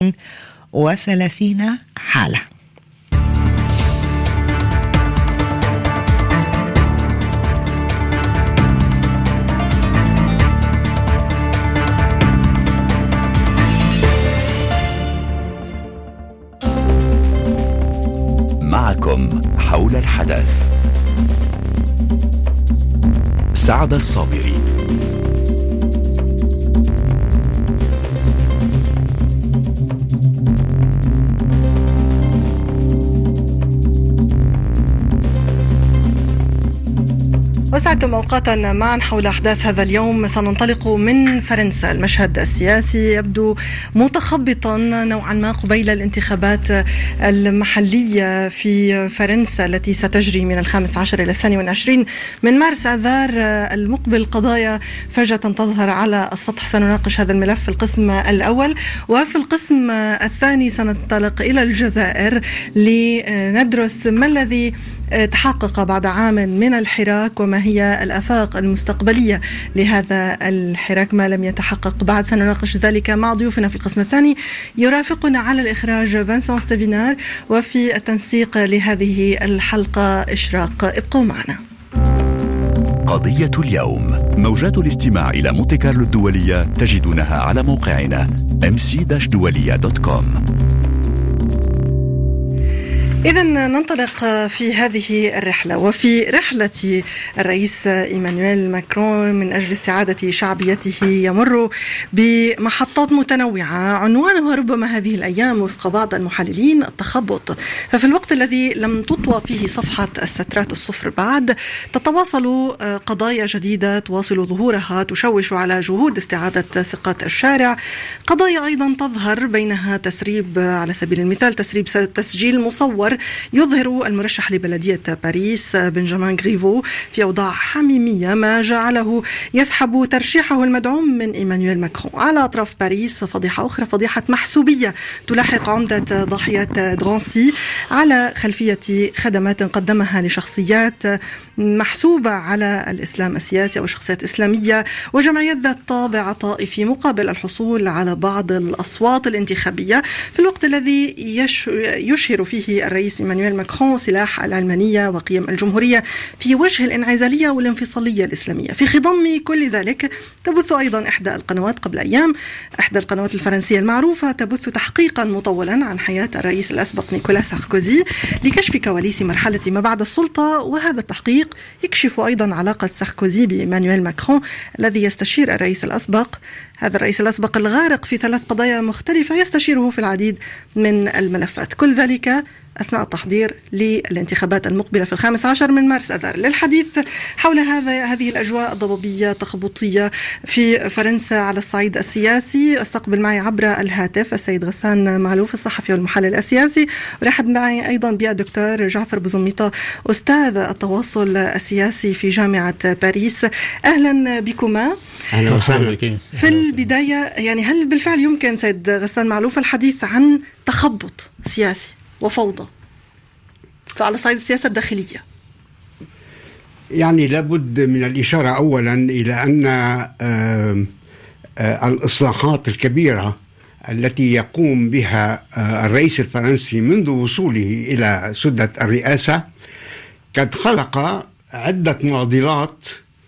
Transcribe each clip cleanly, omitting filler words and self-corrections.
32 حالة. معكم حول الحدث سعد الصابري. وسعدتم أوقاتا معا حول أحداث هذا اليوم. سننطلق من فرنسا. المشهد السياسي يبدو متخبطا نوعا ما قبيل الانتخابات المحلية في فرنسا التي ستجري من 15 إلى 22 من مارس آذار المقبل. قضايا فجأة تظهر على السطح. سنناقش هذا الملف في القسم الأول، وفي القسم الثاني سننطلق إلى الجزائر لندرس ما الذي تحقق بعد عام من الحراك وما هي الآفاق المستقبلية لهذا الحراك ما لم يتحقق بعد. سنناقش ذلك مع ضيوفنا في القسم الثاني. يرافقنا على الإخراج فانسان ستبينار، وفي التنسيق لهذه الحلقة إشراق. ابقوا معنا. قضية اليوم. موجات الاستماع إلى مونتي كارلو الدولية تجدونها على موقعنا mc-dualia.com. إذن ننطلق في هذه الرحلة، وفي رحلة الرئيس إيمانويل ماكرون من أجل استعادة شعبيته يمر بمحطات متنوعة عنوانها ربما هذه الأيام وفق بعض المحللين التخبط. ففي الوقت الذي لم تطوى فيه صفحة السترات الصفر بعد، تتواصل قضايا جديدة تواصل ظهورها تشوش على جهود استعادة ثقة الشارع. قضايا أيضا تظهر بينها تسريب، على سبيل المثال تسريب تسجيل مصور يظهر المرشح لبلدية باريس بنجامين غريفو في أوضاع حميمية، ما جعله يسحب ترشيحه المدعوم من إيمانويل ماكرون. على أطراف باريس فضيحة أخرى، فضيحة محسوبية تلاحق عمدة ضاحية درانسي على خلفية خدمات قدمها لشخصيات محسوبة على الإسلام السياسي أو شخصيات إسلامية وجمعيات ذات طابع طائفي مقابل الحصول على بعض الأصوات الانتخابية، في الوقت الذي يشهر فيه الرئيس إيمانويل ماكرون سلاح العلمانية وقيم الجمهورية في وجه الانعزالية والانفصالية الإسلامية. في خضم كل ذلك تبث أيضا إحدى القنوات قبل أيام، إحدى القنوات الفرنسية المعروفة، تبث تحقيقا مطولا عن حياة الرئيس الأسبق نيكولا ساركوزي لكشف كواليس مرحلة ما بعد السلطة. وهذا التحقيق يكشف أيضا علاقة ساركوزي بإيمانويل ماكرون الذي يستشير الرئيس الأسبق، هذا الرئيس الأسبق الغارق في 3 قضايا مختلفة، يستشيره في العديد من الملفات. كل ذلك أثناء التحضير للانتخابات المقبلة في 15 من مارس آذار. للحديث حول هذه الأجواء الضبابية التخبطية في فرنسا على الصعيد السياسي، استقبل معي عبر الهاتف السيد غسان معلوف الصحفي والمحلل السياسي، ورحب معي أيضا بالدكتور جعفر بوزميطة أستاذ التواصل السياسي في جامعة باريس. أهلا بكما. أهلا وسهلا. في البداية يعني هل بالفعل يمكن سيد غسان معلوف الحديث عن تخبط سياسي وفوضى فعلى الصعيد السياسة الداخلية؟ يعني لابد من الإشارة أولا إلى أن الإصلاحات الكبيرة التي يقوم بها الرئيس الفرنسي منذ وصوله إلى سدة الرئاسة قد خلق عدة معضلات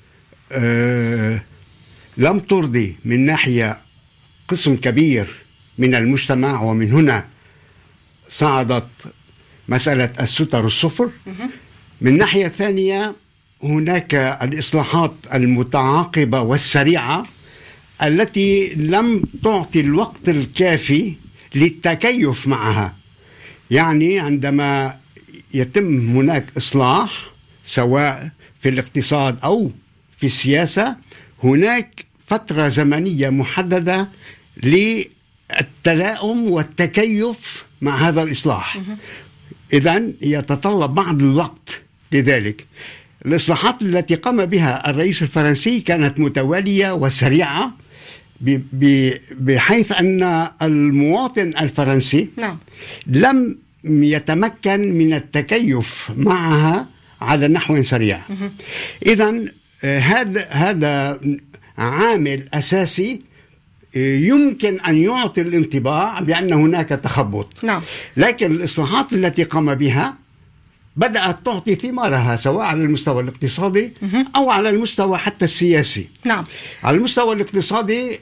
لم ترضي من ناحية قسم كبير من المجتمع، ومن هنا صعدت مسألة الستر الصفر. من ناحية ثانية هناك الإصلاحات المتعاقبة والسريعة التي لم تعطي الوقت الكافي للتكيف معها. يعني عندما يتم هناك إصلاح سواء في الاقتصاد أو في السياسة، هناك فترة زمنية محددة للتلائم والتكيف مع هذا الإصلاح. إذن يتطلب بعض الوقت لذلك. الإصلاحات التي قام بها الرئيس الفرنسي كانت متوالية وسريعة، بحيث أن المواطن الفرنسي لم يتمكن من التكيف معها على نحو سريع. إذن هذا عامل أساسي يمكن أن يعطي الانطباع بأن هناك تخبط. نعم. لكن الإصلاحات التي قام بها بدأت تعطي ثمارها سواء على المستوى الاقتصادي أو على المستوى حتى السياسي. نعم. على المستوى الاقتصادي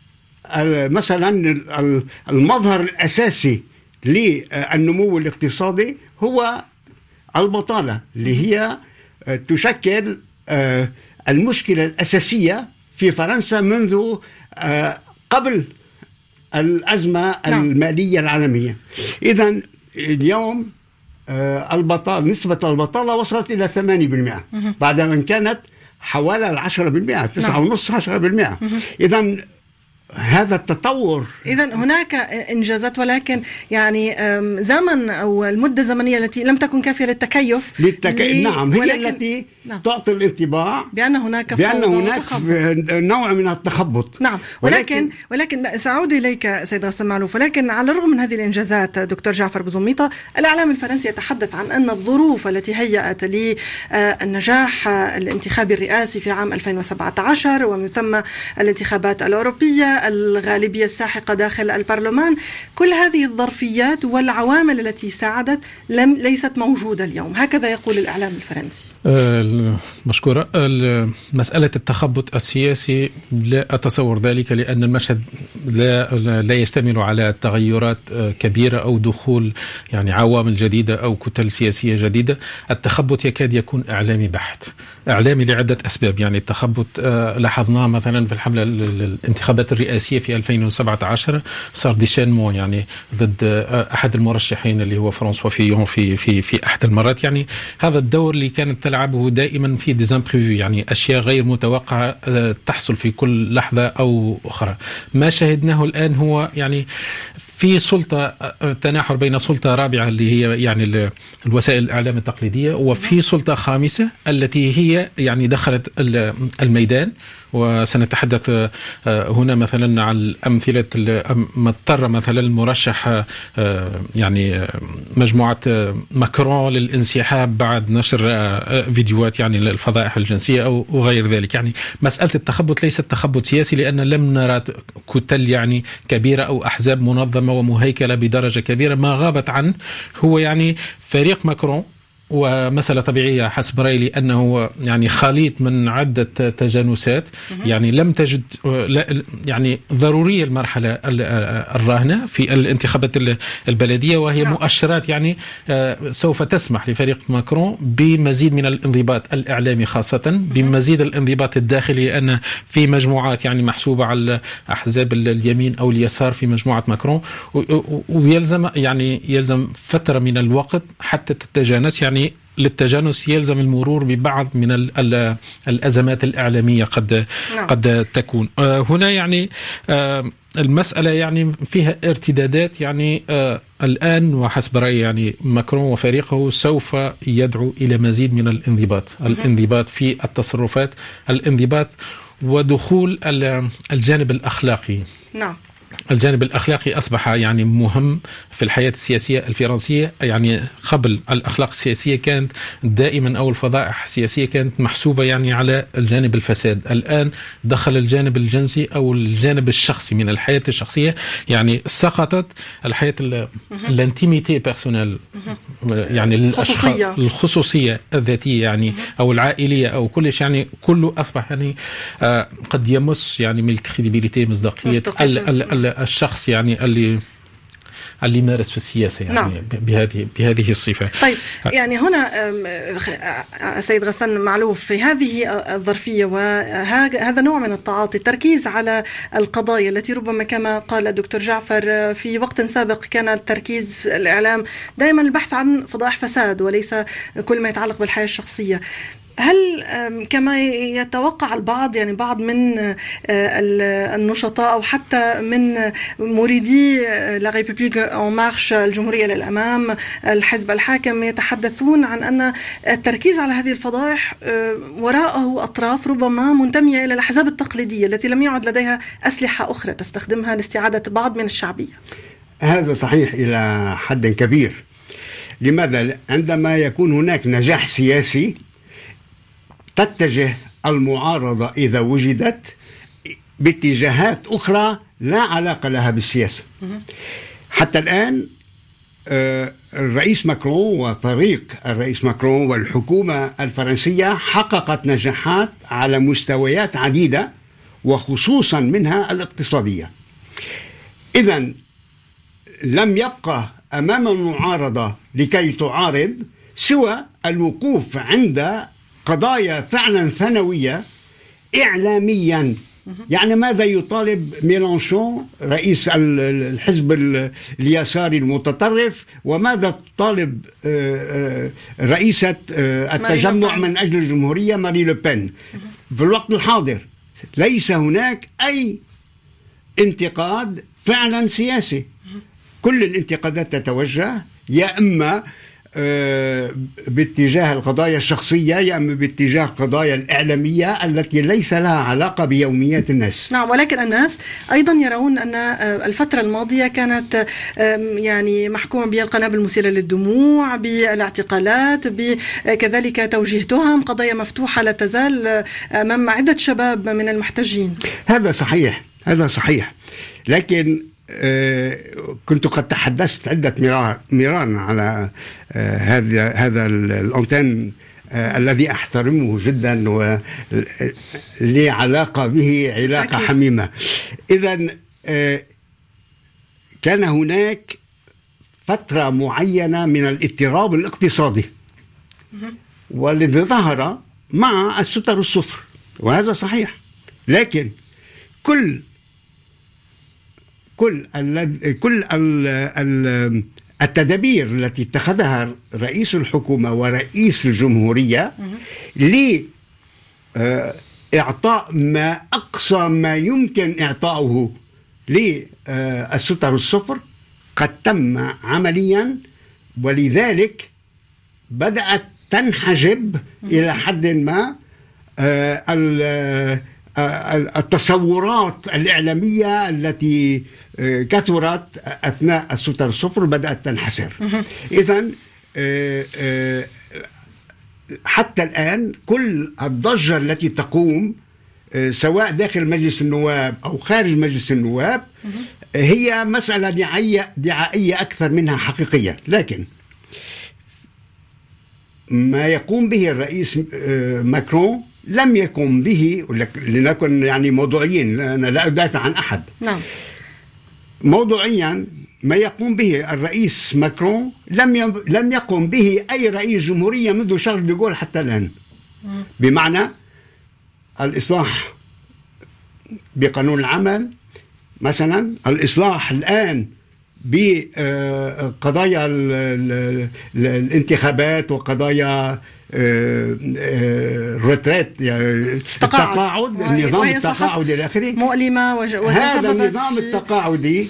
مثلا المظهر الأساسي للنمو الاقتصادي هو البطالة، اللي هي تشكل المشكلة الأساسية في فرنسا منذ قبل الأزمة المالية العالمية. إذن اليوم نسبة البطالة وصلت إلى 8% بعد أن كانت حوالي 10%، 9.5-10%. إذن هذا التطور، إذن هناك إنجازات، ولكن يعني زمن أو المدة الزمنية التي لم تكن كافية للتكيف. نعم، هي التي تعطي الانطباع بأن هناك نوع من التخبط. نعم. ولكن سأعود إليك سيد غسان معلوف. ولكن على الرغم من هذه الإنجازات دكتور جعفر بوزميطة، الإعلام الفرنسي يتحدث عن أن الظروف التي هيأت للنجاح الانتخابي الرئاسي في عام 2017 ومن ثم الانتخابات الأوروبية، الغالبية الساحقة داخل البرلمان، كل هذه الظرفيات والعوامل التي ساعدت ليست موجودة اليوم. هكذا يقول الإعلام الفرنسي. مشكورة. مسألة التخبط السياسي لا أتصور ذلك، لأن المشهد لا يشتمل على تغيرات كبيرة أو دخول يعني عوامل جديدة أو كتل سياسية جديدة. التخبط يكاد يكون إعلامي بحت، إعلامي لعدة أسباب. يعني التخبط لاحظناه مثلا في الحملة الانتخابات الرئاسية في 2017، صار ديشانمون يعني ضد أحد المرشحين اللي هو فرانسوا فيون في أحد المرات. يعني هذا الدور اللي كانت تلعبه دائما في ديزامبريفو، يعني أشياء غير متوقعة تحصل في كل لحظة أو أخرى. ما شاهدناه الآن هو يعني في سلطة، تناحر بين سلطة رابعة اللي هي يعني الوسائل الإعلام التقليدية، وفي سلطة خامسة التي هي يعني دخلت الميدان. وسنتحدث هنا مثلا عن أمثلة ما اضطر مثلا المرشح يعني مجموعة ماكرون للانسحاب بعد نشر فيديوهات يعني للفضائح الجنسية أو غير ذلك. يعني مسألة التخبط ليست تخبط سياسي، لأن لم نرى كتل يعني كبيرة أو أحزاب منظمة ومهيكلة بدرجة كبيرة. ما غابت عنه هو يعني فريق ماكرون، ومسألة طبيعية حسب رأيي لأنه يعني خليط من عدة تجانسات. يعني لم تجد يعني ضرورية المرحلة الراهنة في الانتخابات البلدية، وهي مؤشرات يعني سوف تسمح لفريق ماكرون بمزيد من الانضباط الإعلامي، خاصة بمزيد الانضباط الداخلي، لأن في مجموعات يعني محسوبة على أحزاب اليمين أو اليسار في مجموعة ماكرون، يلزم فترة من الوقت حتى تتجانس. يعني للتجانس يلزم المرور ببعض من الأزمات الإعلامية قد تكون هنا. يعني المسألة يعني فيها ارتدادات. يعني الآن وحسب رأيي يعني ماكرون وفريقه سوف يدعو إلى مزيد من الانضباط في التصرفات، الانضباط ودخول الجانب الأخلاقي. نعم. الجانب الأخلاقي أصبح يعني مهم في الحياة السياسية الفرنسية. يعني قبل الأخلاق السياسية كانت دائما، أو الفضائح السياسية كانت محسوبة يعني على الجانب الفساد. الآن دخل الجانب الجنسي أو الجانب الشخصي من الحياة الشخصية. يعني سقطت الحياة الانتيميتي بيرسونيل، يعني الخصوصية الذاتية يعني أو العائلية أو كل شيء. يعني كله أصبح يعني قد يمس يعني من الكريديبيليتي، مصداقية الشخص يعني اللي يمارس في السياسة يعني. نعم. بهذه الصفة. طيب يعني هنا سيد غسان معلوف، في هذه الظرفية وهذا نوع من التعاطي، التركيز على القضايا التي ربما كما قال الدكتور جعفر في وقت سابق كان التركيز الإعلام دائما البحث عن فضائح فساد وليس كل ما يتعلق بالحياة الشخصية. هل كما يتوقع البعض، يعني بعض من النشطاء أو حتى من مريدي لا ريبوبليك أون مارش، الجمهورية للأمام، الحزب الحاكم، يتحدثون عن أن التركيز على هذه الفضائح وراءه أطراف ربما منتمية إلى الأحزاب التقليدية التي لم يعد لديها أسلحة أخرى تستخدمها لاستعادة بعض من الشعبية؟ هذا صحيح إلى حد كبير. لماذا؟ عندما يكون هناك نجاح سياسي تتجه المعارضة إذا وجدت باتجاهات أخرى لا علاقة لها بالسياسة. حتى الآن الرئيس ماكرون وفريق الرئيس ماكرون والحكومة الفرنسية حققت نجاحات على مستويات عديدة وخصوصا منها الاقتصادية. إذن لم يبقى أمام المعارضة لكي تعارض سوى الوقوف عند قضايا فعلا ثانوية إعلاميا. يعني ماذا يطالب ميلانشون رئيس الحزب اليساري المتطرف، وماذا تطالب رئيسة التجمع من أجل الجمهورية ماري لوبين؟ في الوقت الحاضر ليس هناك أي انتقاد فعلا سياسي. كل الانتقادات تتوجه يا إما باتجاه القضايا الشخصية يا إما باتجاه القضايا الإعلامية التي ليس لها علاقة بيوميات الناس. نعم، ولكن الناس أيضا يرون أن الفترة الماضية كانت يعني محكومة بالقنابل المثيرة للدموع، بالاعتقالات، كذلك توجيه تهم، قضايا مفتوحة لا تزال أمام عدة شباب من المحتجين. هذا صحيح، هذا صحيح، لكن كنت قد تحدثت عدة مرارا على هذا الأنتن الذي أحترمه جدا ولي علاقة به علاقة أكيد. حميمة. إذن كان هناك فترة معينة من الاضطراب الاقتصادي والذي ظهر مع الستر الصفر، وهذا صحيح، لكن كل التدابير التي اتخذها رئيس الحكومة ورئيس الجمهورية لإعطاء ما أقصى ما يمكن إعطاؤه للستر الصفر قد تم عمليا، ولذلك بدأت تنحجب إلى حد ما التصورات الإعلامية التي كثرت أثناء الستر الصفر بدأت تنحسر. إذن حتى الآن كل الضجة التي تقوم سواء داخل مجلس النواب أو خارج مجلس النواب هي مسألة دعائية أكثر منها حقيقية. لكن ما يقوم به الرئيس ماكرون لم يقم به، لنكن يعني موضوعيين، أنا لا أدافع عن أحد. نعم. موضوعيا ما يقوم به الرئيس ماكرون لم يقم به أي رئيس جمهورية منذ شارل دي غول حتى الآن. بمعنى الإصلاح بقانون العمل مثلا، الإصلاح الآن بقضايا الانتخابات وقضايا الرتريت، التقاعد، النظام التقاعدي إلى آخره مؤلمة. هذا النظام التقاعدي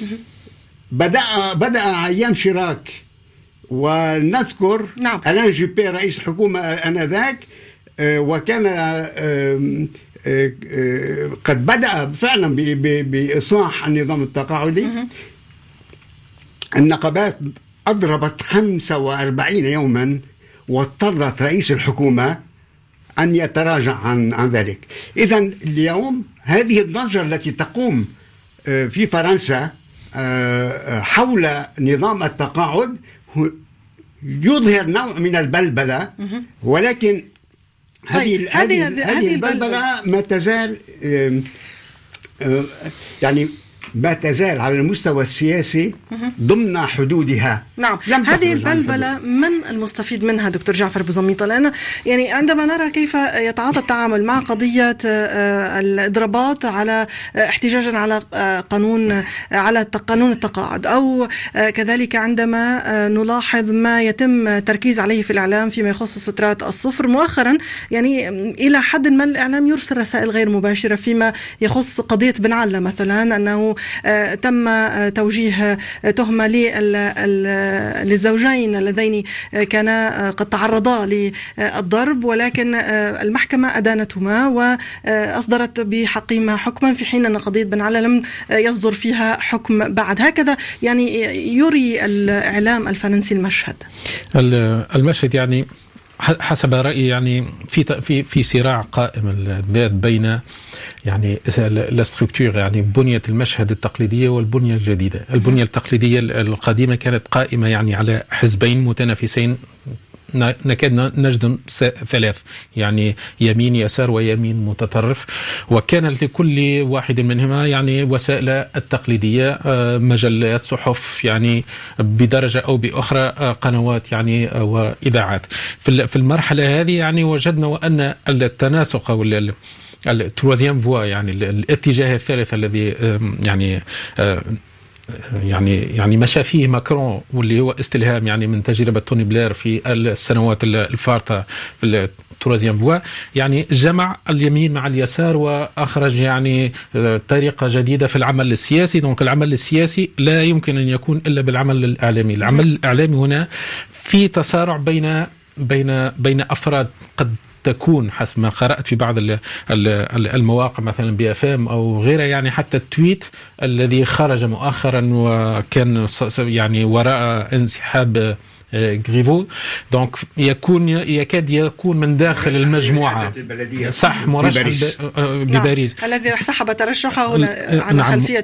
بدأ أيام شيراك، ونذكر نعم. ألان جوبي رئيس الحكومة آنذاك، وكان قد بدأ فعلا بإصلاح النظام التقاعدي. النقابات أضربت 45 يوما، واضطرت رئيس الحكومة أن يتراجع عن ذلك. إذن اليوم هذه الضجة التي تقوم في فرنسا حول نظام التقاعد يظهر نوع من البلبلة، ولكن هذه البلبلة ما تزال يعني ما تزال على المستوى السياسي ضمن حدودها. نعم، هذه البلبلة من المستفيد منها دكتور جعفر بوزميطة؟ لأن يعني عندما نرى كيف يتعاطى التعامل مع قضية الإضرابات على احتجاجا على قانون التقاعد، أو كذلك عندما نلاحظ ما يتم تركيز عليه في الإعلام فيما يخص سترات الصفر مؤخرا، يعني إلى حد ما الإعلام يرسل رسائل غير مباشرة فيما يخص قضية بن علة مثلا، أنه تم توجيه تهمة للزوجين اللذين كانا قد تعرضا للضرب، ولكن المحكمة أدانتهما وأصدرت بحقهما حكما، في حين أن قضية بن علة لم يصدر فيها حكم بعد. هكذا يعني يري الإعلام الفرنسي المشهد. المشهد يعني حسب رأيي يعني في صراع قائم الذات بين يعني الاستركتور، يعني بنية المشهد التقليدية والبنية الجديدة. البنية التقليدية القديمة كانت قائمة يعني على حزبين متنافسين، نكاد نجد ثلاث، يعني يمين يسار ويمين متطرف، وكان لكل واحد منهما يعني وسائل التقليدية، مجلات، صحف، يعني بدرجة أو بأخرى قنوات يعني وإذاعات. في المرحلة هذه يعني وجدنا وأن التناسق أو التروازيام فوا، يعني الاتجاه الثالث الذي يعني مشى فيه ماكرون، واللي هو استلهام يعني من تجربة توني بلير في السنوات الفارطة في التروازيام فوا، يعني جمع اليمين مع اليسار وأخرج يعني طريقة جديدة في العمل السياسي. دونك العمل السياسي لا يمكن أن يكون إلا بالعمل الإعلامي. العمل الإعلامي هنا في تصارع بين أفراد قد تكون حسب ما قرأت في بعض المواقع مثلا BFM أو غيرها، يعني حتى التويت الذي خرج مؤخرا وكان يعني وراء انسحاب غريفو، دونك يكاد يكون من داخل المجموعة، صح، مرشح بباريس الذي سحب ترشحه عن خلفية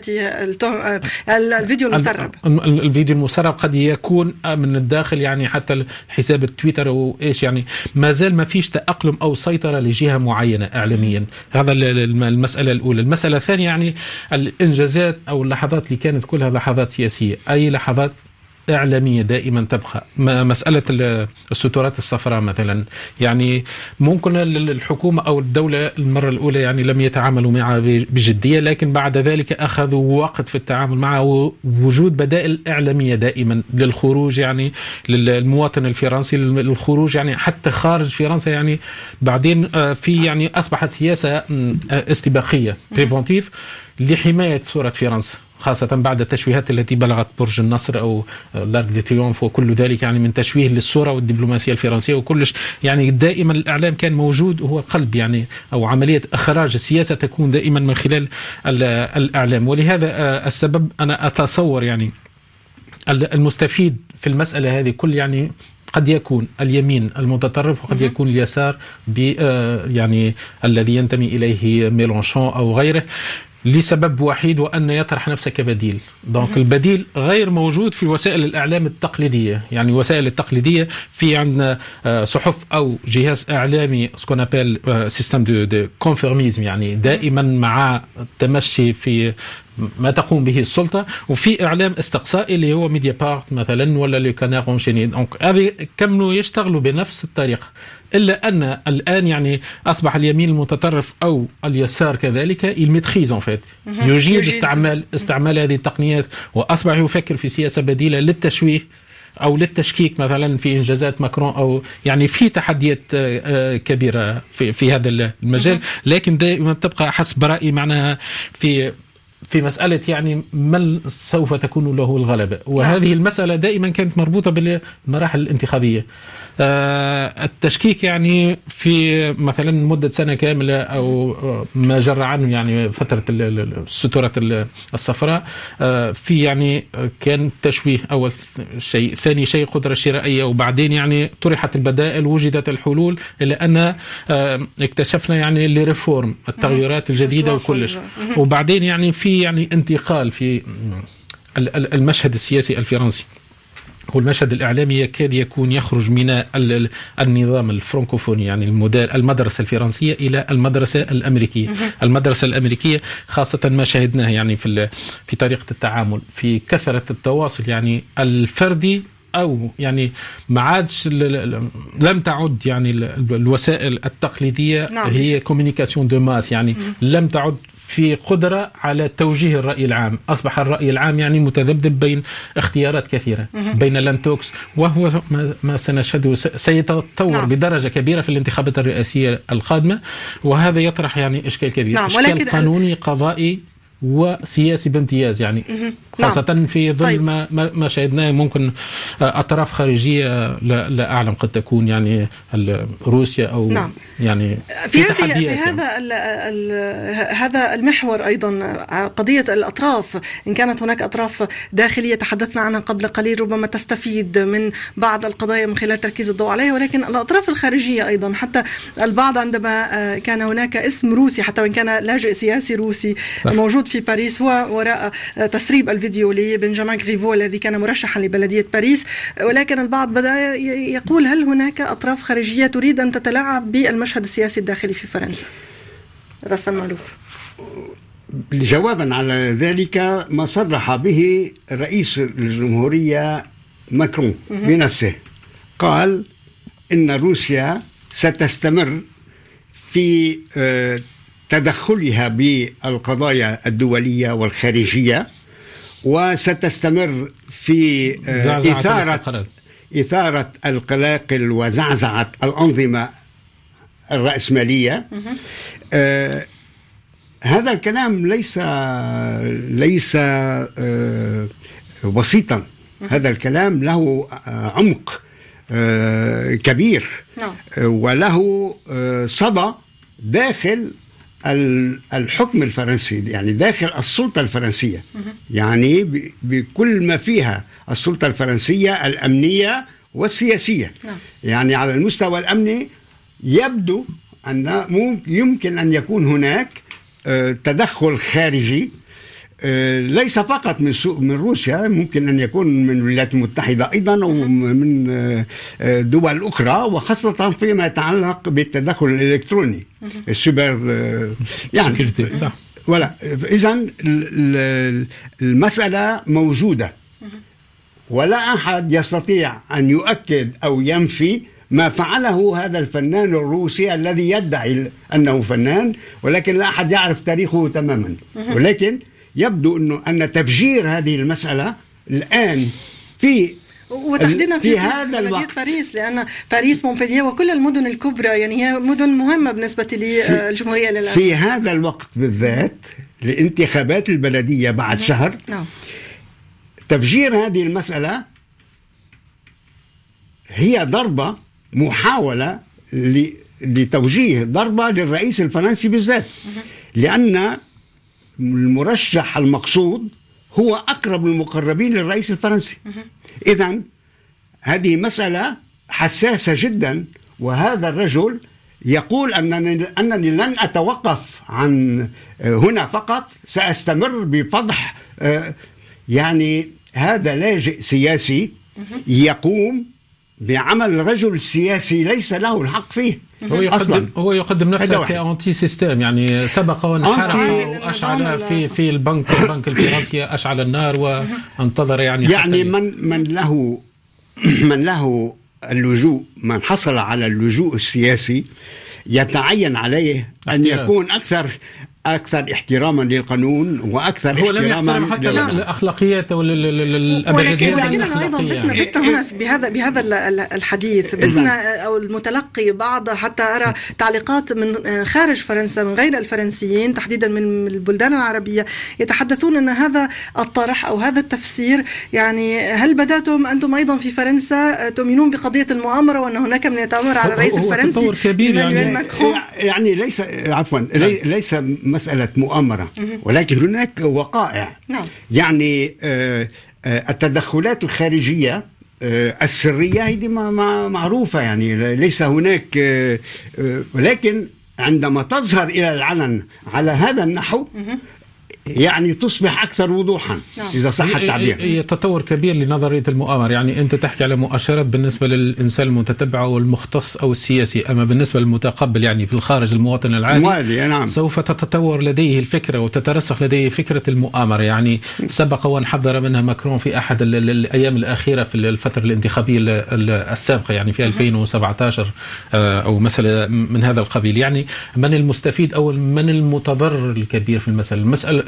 الفيديو المسرب. الفيديو المسرب قد يكون من الداخل، يعني حتى حساب التويتر وإيش، يعني ما زال ما فيش تأقلم أو سيطرة لجهة معينة إعلاميا. هذا المسألة الأولى. المسألة الثانية يعني الإنجازات أو اللحظات اللي كانت كلها لحظات سياسية، أي لحظات إعلامية دائما تبقى. مسألة السترات الصفراء مثلا، يعني ممكن الحكومة أو الدولة المرة الأولى يعني لم يتعاملوا معها بجدية، لكن بعد ذلك أخذوا وقت في التعامل معها، ووجود بدائل إعلامية دائما للخروج يعني للمواطن الفرنسي، للخروج يعني حتى خارج فرنسا. يعني بعدين في يعني أصبحت سياسة استباقية بريفونتيف لحماية صورة فرنسا، خاصة بعد التشويهات التي بلغت برج النصر أو لارك دي تريومف وكل ذلك، يعني من تشويه للصورة والدبلوماسية الفرنسية وكلش. يعني دائما الإعلام كان موجود وهو القلب، يعني أو عملية إخراج السياسة تكون دائما من خلال الإعلام. ولهذا السبب أنا أتصور يعني المستفيد في المسألة هذه كل يعني قد يكون اليمين المتطرف، وقد يكون اليسار يعني الذي ينتمي إليه ميلانشون أو غيره، لسبب وحيد، وأن يطرح نفسه كبديل. دونك البديل غير موجود في وسائل الإعلام التقليدية. يعني وسائل التقليدية في عندنا صحف أو جهاز إعلامي سكون أبيل سيستم دو كونفيرميزم، يعني دائما مع التمشي في ما تقوم به السلطة، وفي إعلام استقصائي اللي هو ميديا بارت مثلا ولا لو كانار اونشيني. دونك هذه كملوا يشتغلوا بنفس الطريقة، إلا أن الآن يعني أصبح اليمين المتطرف أو اليسار كذلك الميتريز ان فيت، يجيد استعمال هذه التقنيات، وأصبح يفكر في سياسة بديلة للتشويه أو للتشكيك مثلا في إنجازات ماكرون، أو يعني في تحديات كبيرة في هذا المجال. لكن دائما تبقى حسب رأيي معناها في مسألة يعني من سوف تكون له الغلبة، وهذه المسألة دائما كانت مربوطة بالمراحل الانتخابية. التشكيك يعني في مثلا مدة سنة كاملة أو ما جرى عنه يعني فترة السترة الصفراء، في يعني كان تشويه أول شيء. ثاني شيء قدرة شرائية، وبعدين يعني طرحت البدائل، وجدت الحلول، إلا أن اكتشفنا يعني الريفورم، التغييرات الجديدة وكلش. وبعدين يعني في يعني انتقال في المشهد السياسي الفرنسي، والمشهد الإعلامي يكاد يكون يخرج من النظام الفرنكوفوني، يعني المدرسة الفرنسية إلى المدرسة الأمريكية. المدرسة الأمريكية خاصة ما شاهدناه يعني في طريقة التعامل، في كثرة التواصل يعني الفردي، أو يعني ما عادش لم تعد يعني الوسائل التقليدية هي كوميونيكاسيون دو ماس، يعني لم تعد في قدرة على توجيه الرأي العام. أصبح الرأي العام يعني متذبذب بين اختيارات كثيرة، بين لانتوكس، وهو ما سنشهده سيتطور بدرجة كبيرة في الانتخابات الرئاسية القادمة، وهذا يطرح يعني إشكال كبير، إشكال قانوني قضائي وسياسي بامتياز. يعني خاصة في ظل ما شاهدناه. ممكن أطراف خارجية لا أعلم، قد تكون يعني روسيا أو يعني في هذا المحور أيضا قضية الأطراف. إن كانت هناك أطراف داخلية تحدثنا عنها قبل قليل ربما تستفيد من بعض القضايا من خلال تركيز الضوء عليها، ولكن الأطراف الخارجية أيضا، حتى البعض عندما كان هناك اسم روسي حتى وإن كان لاجئ سياسي روسي موجود في باريس، هو وراء تسريب الفيديو لبنجامين غريفو الذي كان مرشحا لبلدية باريس، ولكن البعض بدأ يقول هل هناك أطراف خارجية تريد أن تتلاعب بالمشهد السياسي الداخلي في فرنسا؟ غسان معلوف. جوابا على ذلك ما صرح به رئيس الجمهورية ماكرون بنفسه، قال إن روسيا ستستمر في تدخلها بالقضايا الدولية والخارجية، وستستمر في إثارة القلاقل وزعزعة الأنظمة الرأسمالية. هذا الكلام ليس بسيطا، هذا الكلام له عمق كبير وله صدى داخل الحكم الفرنسي، يعني داخل السلطة الفرنسية، يعني بكل ما فيها السلطة الفرنسية الأمنية والسياسية. يعني على المستوى الأمني يبدو أن يمكن أن يكون هناك تدخل خارجي، ليس فقط من روسيا، ممكن أن يكون من الولايات المتحدة أيضا ومن دول أخرى، وخاصة فيما يتعلق بالتدخل الإلكتروني السوبر يعني ولا. إذن المسألة موجودة، ولا أحد يستطيع أن يؤكد أو ينفي ما فعله هذا الفنان الروسي الذي يدعي أنه فنان، ولكن لا أحد يعرف تاريخه تماما. ولكن يبدو أن تفجير هذه المسألة الآن وتحديدا في هذا الوقت باريس، لأن باريس مونبلييه وكل المدن الكبرى يعني هي مدن مهمة بالنسبة للجمهورية للآن. في هذا الوقت بالذات لانتخابات البلدية بعد شهر، تفجير هذه المسألة هي ضربة، محاولة لتوجيه ضربة للرئيس الفرنسي بالذات، لأن المرشح المقصود هو أقرب المقربين للرئيس الفرنسي. إذن هذه مسألة حساسة جدا، وهذا الرجل يقول أنني لن أتوقف عن هنا فقط، سأستمر بفضح. يعني هذا لاجئ سياسي يقوم بعمل رجل سياسي ليس له الحق فيه. هو يقدم نفسه كأنتي سيستم، يعني سبق وانحرف وأشعل في البنك الفرنسي أشعل النار وانتظر يعني من له اللجوء، من حصل على اللجوء السياسي يتعين عليه أن يكون أكثر احتراما للقانون وأكثر احتراما حتى الأخلاقيات والأبجديات. ولكن أيضا بتنا هنا بهذا الحديث بتنا أو المتلقي بعض، حتى أرى تعليقات من خارج فرنسا من غير الفرنسيين تحديدا من البلدان العربية يتحدثون أن هذا الطرح أو هذا التفسير، يعني هل بدأتم أنتم أيضا في فرنسا تؤمنون بقضية المؤامرة وأن هناك من يتآمر على الرئيس الفرنسي؟ تطور كبير يعني ليس ليس مسألة مؤامرة، ولكن هناك وقائع. يعني التدخلات الخارجية السرية هذه معروفة، يعني ليس هناك، ولكن عندما تظهر إلى العلن على هذا النحو يعني تصبح أكثر وضوحا إذا صح التعبير. تطور كبير لنظرية المؤامرة. يعني أنت تحكي على مؤشرات بالنسبة للإنسان المتتبع أو المختص أو السياسي، أما بالنسبة للمتقبل يعني في الخارج المواطن العادي سوف تتطور لديه الفكرة وتترسخ لديه فكرة المؤامرة. يعني سبق وأن حذر منها ماكرون في أحد الأيام الأخيرة في الفترة الانتخابية السابقة، يعني في 2017 أو مسألة من هذا القبيل. يعني من المستفيد أو من المتضرر الكبير في المسألة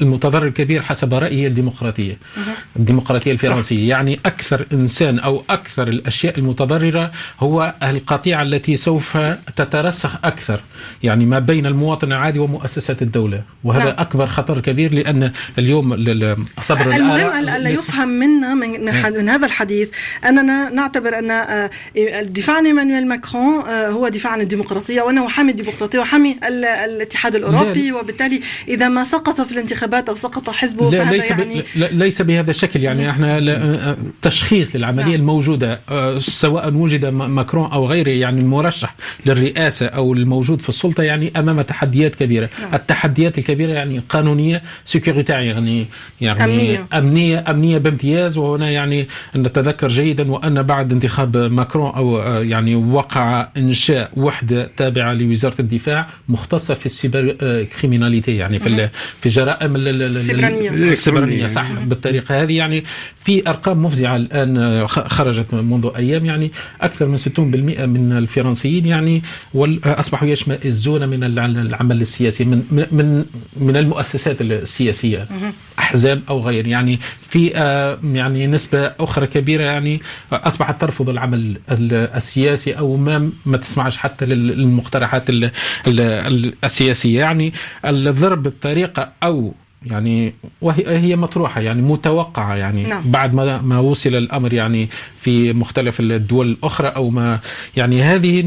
المتضرر الكبير حسب رأيي الديمقراطية الفرنسية. يعني أكثر إنسان أو أكثر الأشياء المتضررة هو القطيعة التي سوف تترسخ أكثر يعني ما بين المواطن العادي ومؤسسات الدولة، وهذا أكبر خطر كبير. لأن اليوم صبر المهم ألا يفهم منا من هذا الحديث أننا نعتبر أن الدفاع عن إيمانويل ماكرون هو دفاع عن الديمقراطية، وأنه حامي الديمقراطية وحامي الاتحاد الأوروبي، وبالتالي إذا ما سقط في الانتخابات أو سقط حزبه فهذا ليس بهذا الشكل. يعني احنا تشخيص للعملية الموجودة سواء وجد ماكرون أو غيره، يعني المرشح للرئاسة أو الموجود في السلطة يعني أمام تحديات كبيرة. التحديات الكبيرة يعني قانونية سيكوريتاي يعني أمنية بامتياز. وهنا يعني نتذكر جيدا وأن بعد انتخاب ماكرون أو يعني وقع إنشاء وحدة تابعة لوزارة الدفاع مختصة في السيبر كريميناليتي، يعني في جرائم السبرانية صح بالطريقة هذه. يعني في أرقام مفزعة الآن خرجت منذ أيام، يعني أكثر من 60% من الفرنسيين يعني أصبحوا يشمئزون من العمل السياسي من المؤسسات السياسية، أحزاب أو غير. يعني في يعني نسبة أخرى كبيرة يعني أصبحت ترفض العمل السياسي أو ما تسمعش حتى للمقترحات السياسية. يعني الضرب بالطريقة أو يعني وهي مطروحة يعني متوقعة يعني بعد ما وصل الأمر يعني في مختلف الدول الأخرى أو ما يعني هذه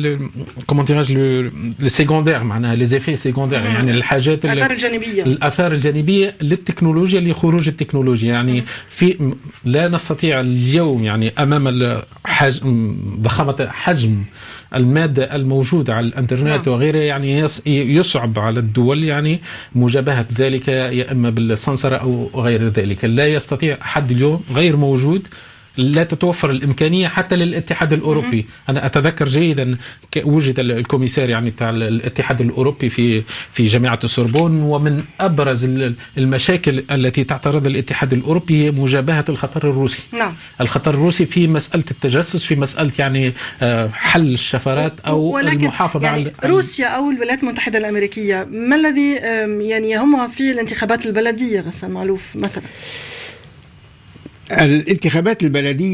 السيكوندير معناها ليزيفي سيكوندير يعني الحاجات الآثار الجانبية للتكنولوجيا لخروج التكنولوجيا. يعني لا نستطيع اليوم يعني أمام ضخامة حجم المادة الموجودة على الانترنت وغيره يعني يصعب على الدول يعني مجابهة ذلك يا إما بالسنسرة أو غير ذلك. لا يستطيع حد اليوم غير موجود، لا تتوفر الإمكانية حتى للاتحاد الأوروبي. أنا أتذكر جيدا وجد الكوميسار يعني بتاع الاتحاد الأوروبي في جامعة السوربون، ومن أبرز المشاكل التي تعترض الاتحاد الأوروبي هي مجابهة الخطر الروسي. الخطر الروسي في مسألة التجسس، في مسألة يعني حل الشفرات أو المحافظة يعني على روسيا أو الولايات المتحدة الأمريكية. ما الذي يعني يهمها في الانتخابات البلدية غسان معلوف مثلا؟ الانتخابات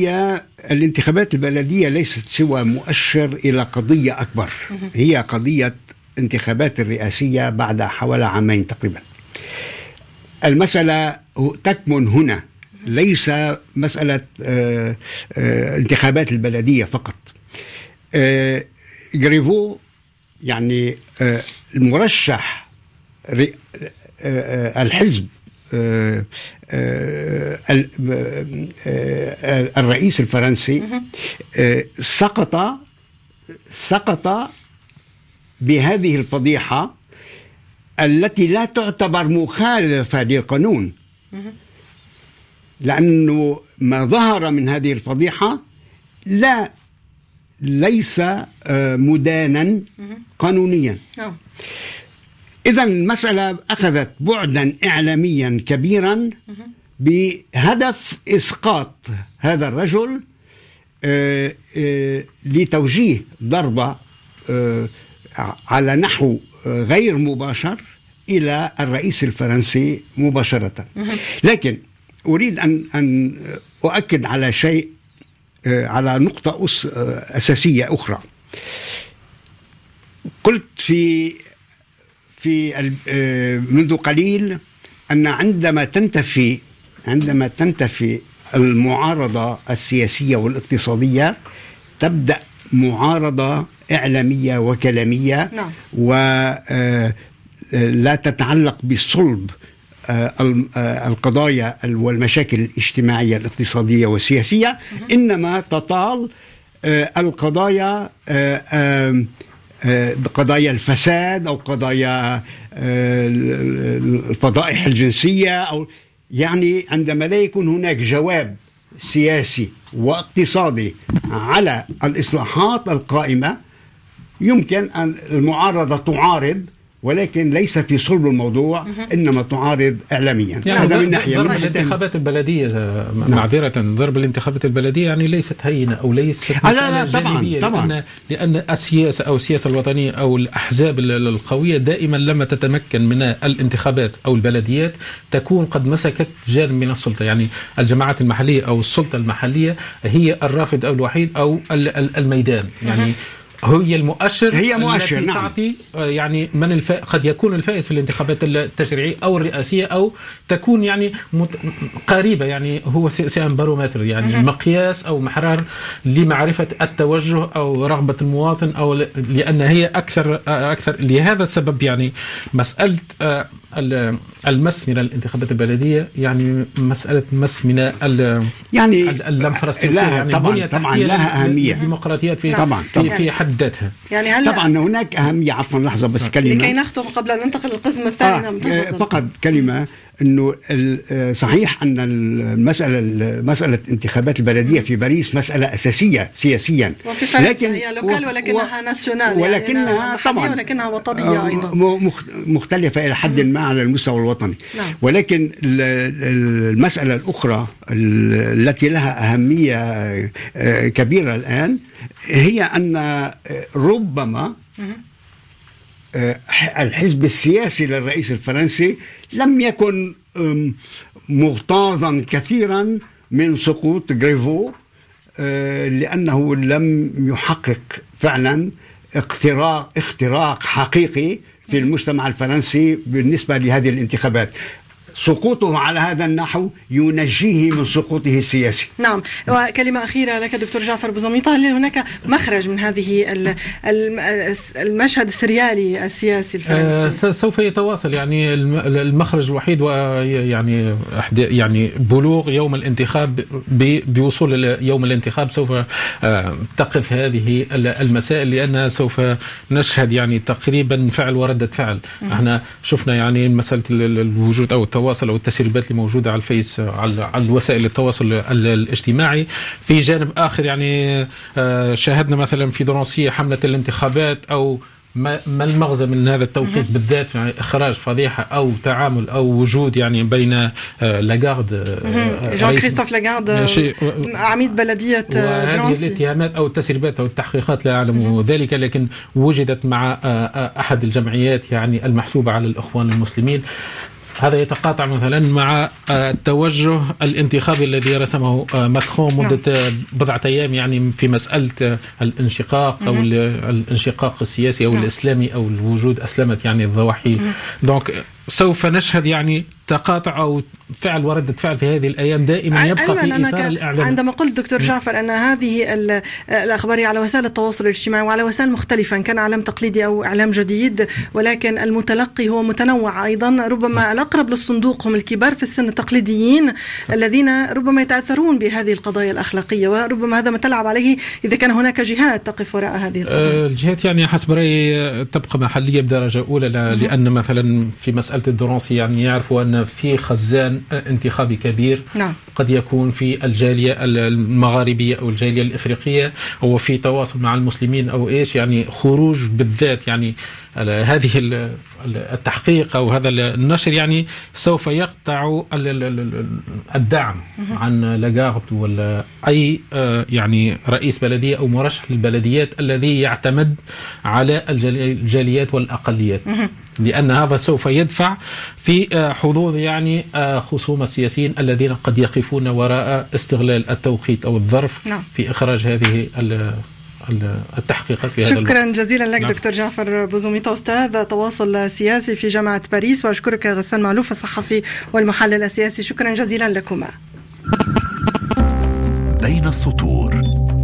البلدية ليست سوى مؤشر إلى قضية أكبر، هي قضية انتخابات الرئاسية بعد حوالي عامين تقريبا. المسألة تكمن هنا، ليس مسألة انتخابات البلدية فقط. غريفو يعني المرشح الحزب الرئيس الفرنسي سقط بهذه الفضيحة التي لا تعتبر مخالفة للقانون، لأنه ما ظهر من هذه الفضيحة ليس مدانا قانونيا. إذن المسألة أخذت بعدا إعلاميا كبيرا بهدف إسقاط هذا الرجل لتوجيه ضربة على نحو غير مباشر إلى الرئيس الفرنسي مباشرة. لكن أريد أن أؤكد على شيء، على نقطة أساسية أخرى. قلت في منذ قليل أن عندما تنتفي المعارضة السياسية والاقتصادية تبدأ معارضة إعلامية وكلامية، ولا تتعلق بصلب القضايا والمشاكل الاجتماعية الاقتصادية والسياسية، إنما تطال القضايا قضايا الفساد أو قضايا الفضائح الجنسية، أو يعني عندما لا يكون هناك جواب سياسي واقتصادي على الإصلاحات القائمة يمكن أن المعارضة تعارض ولكن ليس في صلب الموضوع، إنما تعارض إعلاميا. يعني هذا من ناحية. ضرب الانتخابات البلدية معذرة، ضرب الانتخابات البلدية يعني ليست هينة أو ليست لا طبعا طبعا، لأن السياسة أو السياسة الوطنية أو الأحزاب القوية دائما لما تتمكن من الانتخابات أو البلديات تكون قد مسكت جانب من السلطة. يعني الجماعات المحلية أو السلطة المحلية هي الرافد أو الوحيد أو الميدان، يعني هي المؤشر، هي مؤشر. نعم. تعطي يعني من قد يكون الفائز في الانتخابات التشريعية أو الرئاسية، أو تكون يعني قريبة، يعني هو سيان بارومتر، يعني مقياس أو محرار لمعرفة التوجه أو رغبة المواطن، أو لأن هي أكثر لهذا السبب. يعني مسألة المس من الانتخابات البلدية يعني مسألة مس من يعني الانفراستراكشر، يعني طبعا لها أهمية. الديمقراطيات في حد ذاتها. يعني طبعا هناك أهمية. عفوا لحظة بس كلمة لكي نختم قبل أن ننتقل للقسم الثاني. فقط كلمة، إنه صحيح أن مسألة انتخابات البلدية في باريس مسألة أساسية سياسيا، وفي فرنسا هي لوكال ولكنها ناسيونال، ولكنها يعني طبعا ولكنها وطنية أيضا مختلفة إلى حد ما على المستوى الوطني. نعم. ولكن المسألة الأخرى التي لها أهمية كبيرة الآن هي أن ربما الحزب السياسي للرئيس الفرنسي لم يكن مغتاظا كثيرا من سقوط غريفو، لأنه لم يحقق فعلا اختراق حقيقي في المجتمع الفرنسي بالنسبة لهذه الانتخابات. سقوطه على هذا النحو ينجيه من سقوطه السياسي. نعم. وكلمة أخيرة لك دكتور جعفر بوزميطة، هل هناك مخرج من هذه المشهد السريالي السياسي الفرنسي؟ سوف يتواصل، يعني المخرج الوحيد يعني بلوغ يوم الانتخاب. بوصول يوم الانتخاب سوف تقف هذه المسائل، لأنها سوف نشهد يعني تقريبا فعل وردة فعل. احنا شفنا يعني مسألة الوجود أو التواصل أو التسريبات اللي موجودة على الفيس، على وسائل التواصل الاجتماعي. في جانب آخر يعني شاهدنا مثلا في درونسية حملة الانتخابات، أو ما المغزى من هذا التوقيت بالذات، يعني إخراج فضيحة أو تعامل أو وجود يعني بين لاغارد جان كريستوف لاغارد عميد بلدية درونسي. الاتهامات أو التسريبات أو التحقيقات لا أعلم ذلك، لكن وجدت مع أحد الجمعيات يعني المحسوبة على الإخوان المسلمين. هذا يتقاطع مثلا مع التوجه الانتخابي الذي رسمه ماكرون منذ بضعة أيام، يعني في مسألة الانشقاق أو الانشقاق السياسي أو الإسلامي أو الوجود أسلمت يعني الضواحي. دونك سوف نشهد يعني تقاطع أو فعل وردة فعل في هذه الأيام دائما يبقى في إطار الإعلام. عندما قلت دكتور جعفر أن هذه الأخبار على وسائل التواصل الاجتماعي وعلى وسائل مختلفة، إن كان إعلام تقليدي أو إعلام جديد، ولكن المتلقي هو متنوع أيضا. ربما الأقرب للصندوق هم الكبار في السن التقليديين الذين ربما يتأثرون بهذه القضايا الأخلاقية، وربما هذا ما تلعب عليه إذا كان هناك جهات تقف وراء هذه القضايا. الجهات يعني حسب رأيي تبقى محلية بدرجة أولى، لأن مثلا في مسألة الدرونسي يعني يعرفوا أن في خزان انتخابي كبير. نعم. قد يكون في الجالية المغاربية أو الجالية الإفريقية، أو في تواصل مع المسلمين أو إيش، يعني خروج بالذات يعني هذه التحقيق أو هذا النشر يعني سوف يقطع الدعم عن لاغارد ولا أي يعني رئيس بلدية أو مرشح للبلديات الذي يعتمد على الجاليات والأقليات، لأن هذا سوف يدفع في حظوظ يعني خصوم السياسيين الذين قد يقفون وراء استغلال التوقيت أو الظرف في إخراج هذه التحقيقات في هذا الوقت. شكرا جزيلا لك دكتور جعفر بوزميطة، أستاذ تواصل سياسي في جامعة باريس، وأشكرك غسان معلوف الصحفي والمحلل السياسي. شكرا جزيلا لكما. بين السطور.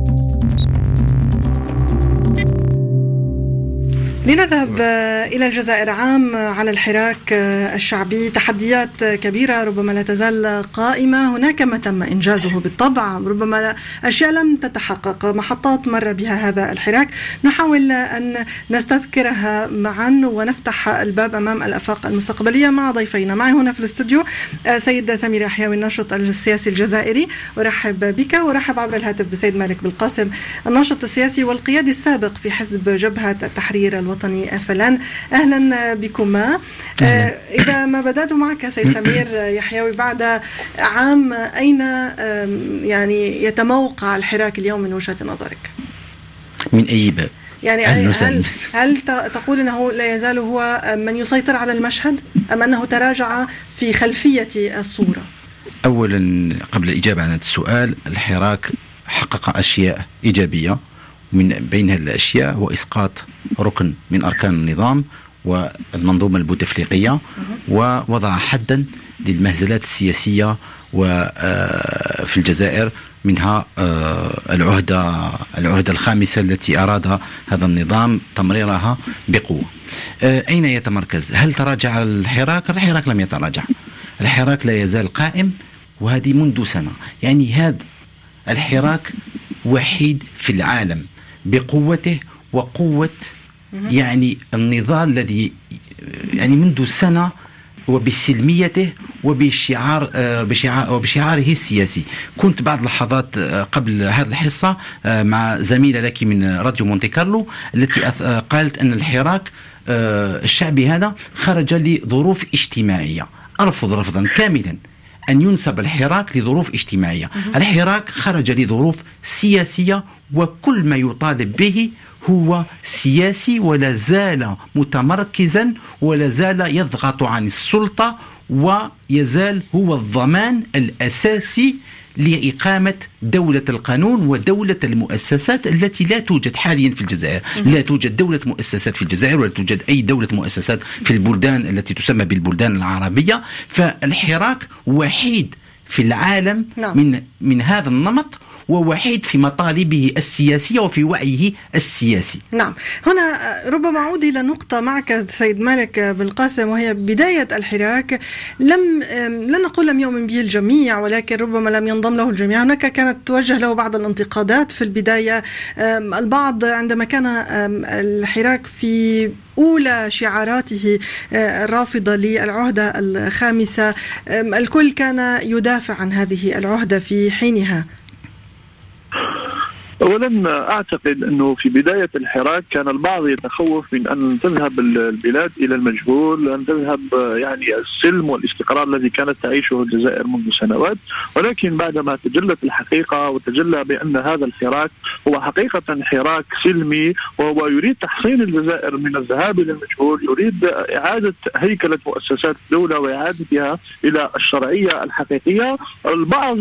لنذهب إلى الجزائر. عام على الحراك الشعبي، تحديات كبيرة ربما لا تزال قائمة. هناك ما تم إنجازه بالطبع، ربما أشياء لم تتحقق، محطات مر بها هذا الحراك نحاول أن نستذكرها معا ونفتح الباب أمام الآفاق المستقبلية مع ضيفينا. معي هنا في الاستوديو سيد سمير يحيوي الناشط السياسي الجزائري، أرحب بك، ورحب عبر الهاتف بسيد مالك بالقاسم الناشط السياسي والقيادي السابق في حزب جبهة التحرير الوطني الوطني فلان. أهلا بكما. إذا ما بدأت معك سيد سمير يحيوي، بعد عام أين يعني يتموقع الحراك اليوم من وجهة نظرك؟ من أي باب؟ يعني هل تقول أنه لا يزال هو من يسيطر على المشهد أم أنه تراجع في خلفية الصورة؟ أولا قبل الإجابة عن هذا السؤال، الحراك حقق أشياء إيجابية، من بين هذه الأشياء هو إسقاط ركن من أركان النظام والمنظومة البوتفليقية، ووضع حدا للمهزلات السياسية وفي الجزائر، منها العهدة الخامسة التي أراد هذا النظام تمريرها بقوة. أين يتمركز؟ هل تراجع الحراك؟ الحراك لم يتراجع، الحراك لا يزال قائم، وهذه منذ سنة. يعني هذا الحراك وحيد في العالم بقوته وقوة يعني النضال الذي يعني منذ سنة، وبسلميته وبشعاره السياسي. كنت بعض اللحظات قبل هذه الحصة مع زميلة لك من راديو مونتي كارلو التي قالت أن الحراك الشعبي هذا خرج لظروف اجتماعية. أرفض رفضا كاملا أن ينسب الحراك لظروف اجتماعية. الحراك خرج لظروف سياسية، وكل ما يطالب به هو سياسي، ولا زال متمركزا، ولا زال يضغط عن السلطة، ويزال هو الضمان الأساسي لإقامة دولة القانون ودولة المؤسسات التي لا توجد حاليا في الجزائر. لا توجد دولة مؤسسات في الجزائر، ولا توجد أي دولة مؤسسات في البلدان التي تسمى بالبلدان العربية. فالحراك وحيد في العالم من هذا النمط، ووحيد في مطالبه السياسية وفي وعيه السياسي. نعم، هنا ربما أعود إلى نقطة معك سيد مالك بالقاسم، وهي بداية الحراك. لن نقول لم يؤمن به الجميع، ولكن ربما لم ينضم له الجميع. هناك كانت توجه له بعض الانتقادات في البداية. البعض عندما كان الحراك في أولى شعاراته الرافضة للعهدة الخامسة، الكل كان يدافع عن هذه العهدة في حينها. أولا أعتقد أنه في بداية الحراك كان البعض يتخوف من أن تذهب البلاد إلى المجهول، أن تذهب يعني السلم والاستقرار الذي كانت تعيشه الجزائر منذ سنوات. ولكن بعدما تجلت الحقيقة وتجلى بأن هذا الحراك هو حقيقة حراك سلمي، وهو يريد تحصين الجزائر من الذهاب إلى المجهول، يريد إعادة هيكلة مؤسسات الدولة وإعادتها إلى الشرعية الحقيقية. البعض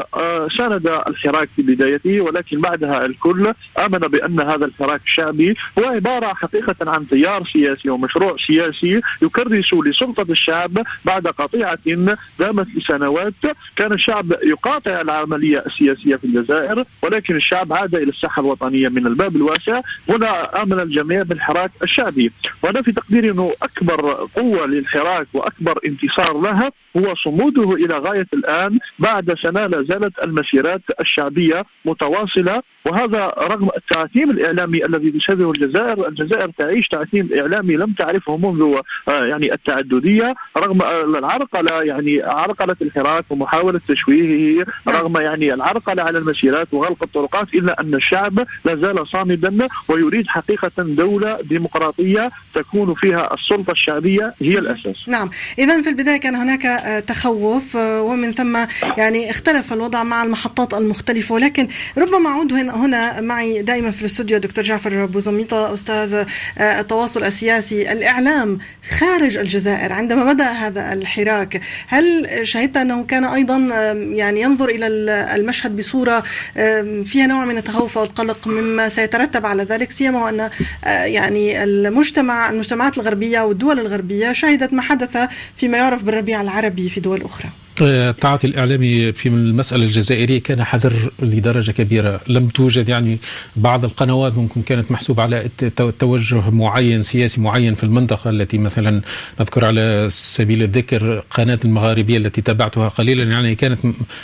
ساند الحراك في بدايته، ولكن بعدها الكل آمن بأن هذا الحراك الشعبي هو عبارة حقيقة عن تيار سياسي ومشروع سياسي يكرس لسلطة الشعب بعد قطيعة دامت لسنوات. كان الشعب يقاطع العملية السياسية في الجزائر، ولكن الشعب عاد إلى الساحة الوطنية من الباب الواسع. هنا آمن الجميع بالحراك الشعبي، وأنا في تقديري أنه أكبر قوة للحراك وأكبر انتصار لها هو صموده إلى غاية الآن. بعد سنة لا زالت المسيرات الشعبية متواصلة، وهذا رغم التعثيم الإعلامي الذي تشهده الجزائر. الجزائر تعيش تعثيم إعلامي لم تعرفه منذ يعني التعددية، رغم العرقلة، يعني عرقلة الحراك ومحاولة تشويهه، رغم يعني العرقلة على المسيرات وغلق الطرقات، إلا أن الشعب لا زال صامدا ويريد حقيقة دولة ديمقراطية تكون فيها السلطة الشعبية هي الأساس. نعم، إذن في البداية كان هناك تخوف، ومن ثم يعني اختلف الوضع مع المحطات المختلفة. ولكن ربما أعود هنا معي دائما في الاستوديو دكتور جعفر بوزميطة، أستاذ التواصل السياسي. الإعلام خارج الجزائر عندما بدأ هذا الحراك، هل شهدت أنه كان أيضا يعني ينظر إلى المشهد بصورة فيها نوع من التخوف والقلق مما سيترتب على ذلك، سيما وأن يعني المجتمعات الغربية والدول الغربية شهدت ما حدث فيما يعرف بالربيع العربي في دول أخرى؟ التعاطي الإعلامي في المسألة الجزائرية كان حذر لدرجة كبيرة. لم توجد يعني بعض القنوات ممكن كانت محسوبة على توجه معين سياسي معين في المنطقة، التي مثلا نذكر على سبيل الذكر قناة المغاربية التي تابعتها قليلا، يعني كانت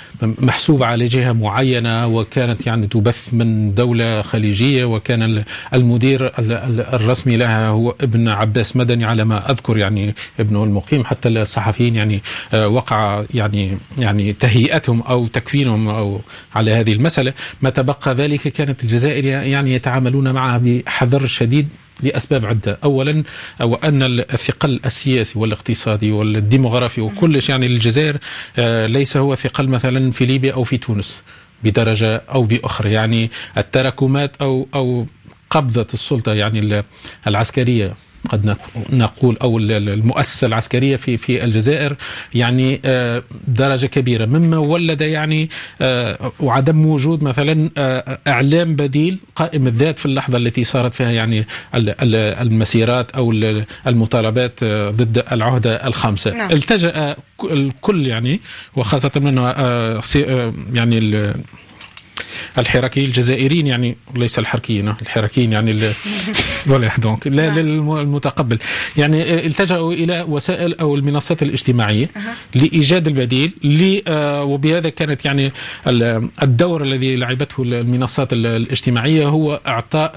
محسوبة على جهة معينة، وكانت يعني تبث من دولة خليجية، وكان المدير الرسمي لها هو ابن عباس مدني على ما أذكر، يعني ابنه المقيم. حتى الصحفيين يعني وقع يعني تهيئتهم أو تكوينهم أو على هذه المسألة. ما تبقى ذلك كانت الجزائر يعني يتعاملون معها بحذر شديد لأسباب عدة. أولا أن الثقل السياسي والاقتصادي والديموغرافي وكل شيء يعني للجزائر ليس هو ثقل مثلا في ليبيا أو في تونس بدرجة أو بأخرى. يعني التراكمات أو قبضة السلطة يعني العسكرية قد نقول أو المؤسسة العسكرية في الجزائر يعني درجة كبيرة، مما ولد يعني وعدم وجود مثلا إعلام بديل قائم الذات في اللحظة التي صارت فيها يعني المسيرات أو المطالبات ضد العهدة الخامسة. نعم. التجأ الكل يعني وخاصة منه يعني الحراكيين الجزائريين يعني ليس الحركيين الحراكيين يعني دونك لا للمتقبل يعني التجأوا إلى وسائل أو المنصات الاجتماعية لإيجاد البديل وبهذا كانت يعني الدور الذي لعبته المنصات الاجتماعية هو إعطاء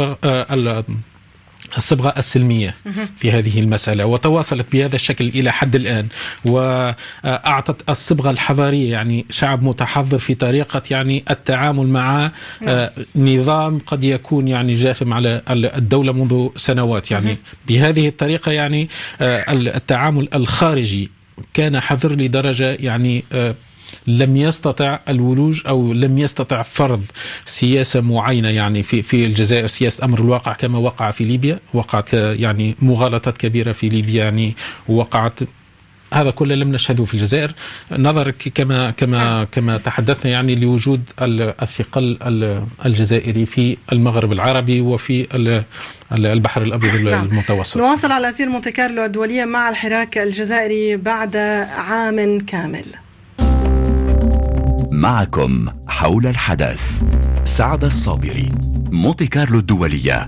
الصبغة السلمية في هذه المسألة، وتواصلت بهذا الشكل إلى حد الآن، وأعطت الصبغة الحضارية يعني شعب متحضر في طريقة يعني التعامل مع نظام قد يكون يعني جاثم على الدولة منذ سنوات. يعني بهذه الطريقة يعني التعامل الخارجي كان حذر لدرجة يعني لم يستطع الولوج أو لم يستطع فرض سياسة معينة يعني في الجزائر، سياسة أمر الواقع كما وقع في ليبيا. وقعت يعني مغالطات كبيرة في ليبيا يعني وقعت هذا كله لم نشهده في الجزائر، نظرا كما تحدثنا يعني لوجود الثقل الجزائري في المغرب العربي وفي البحر الأبيض المتوسط. نواصل على أثير مونتي كارلو الدولية مع الحراك الجزائري بعد عام كامل. معكم حول الحدث سعد الصابري، مونتي كارلو الدولية.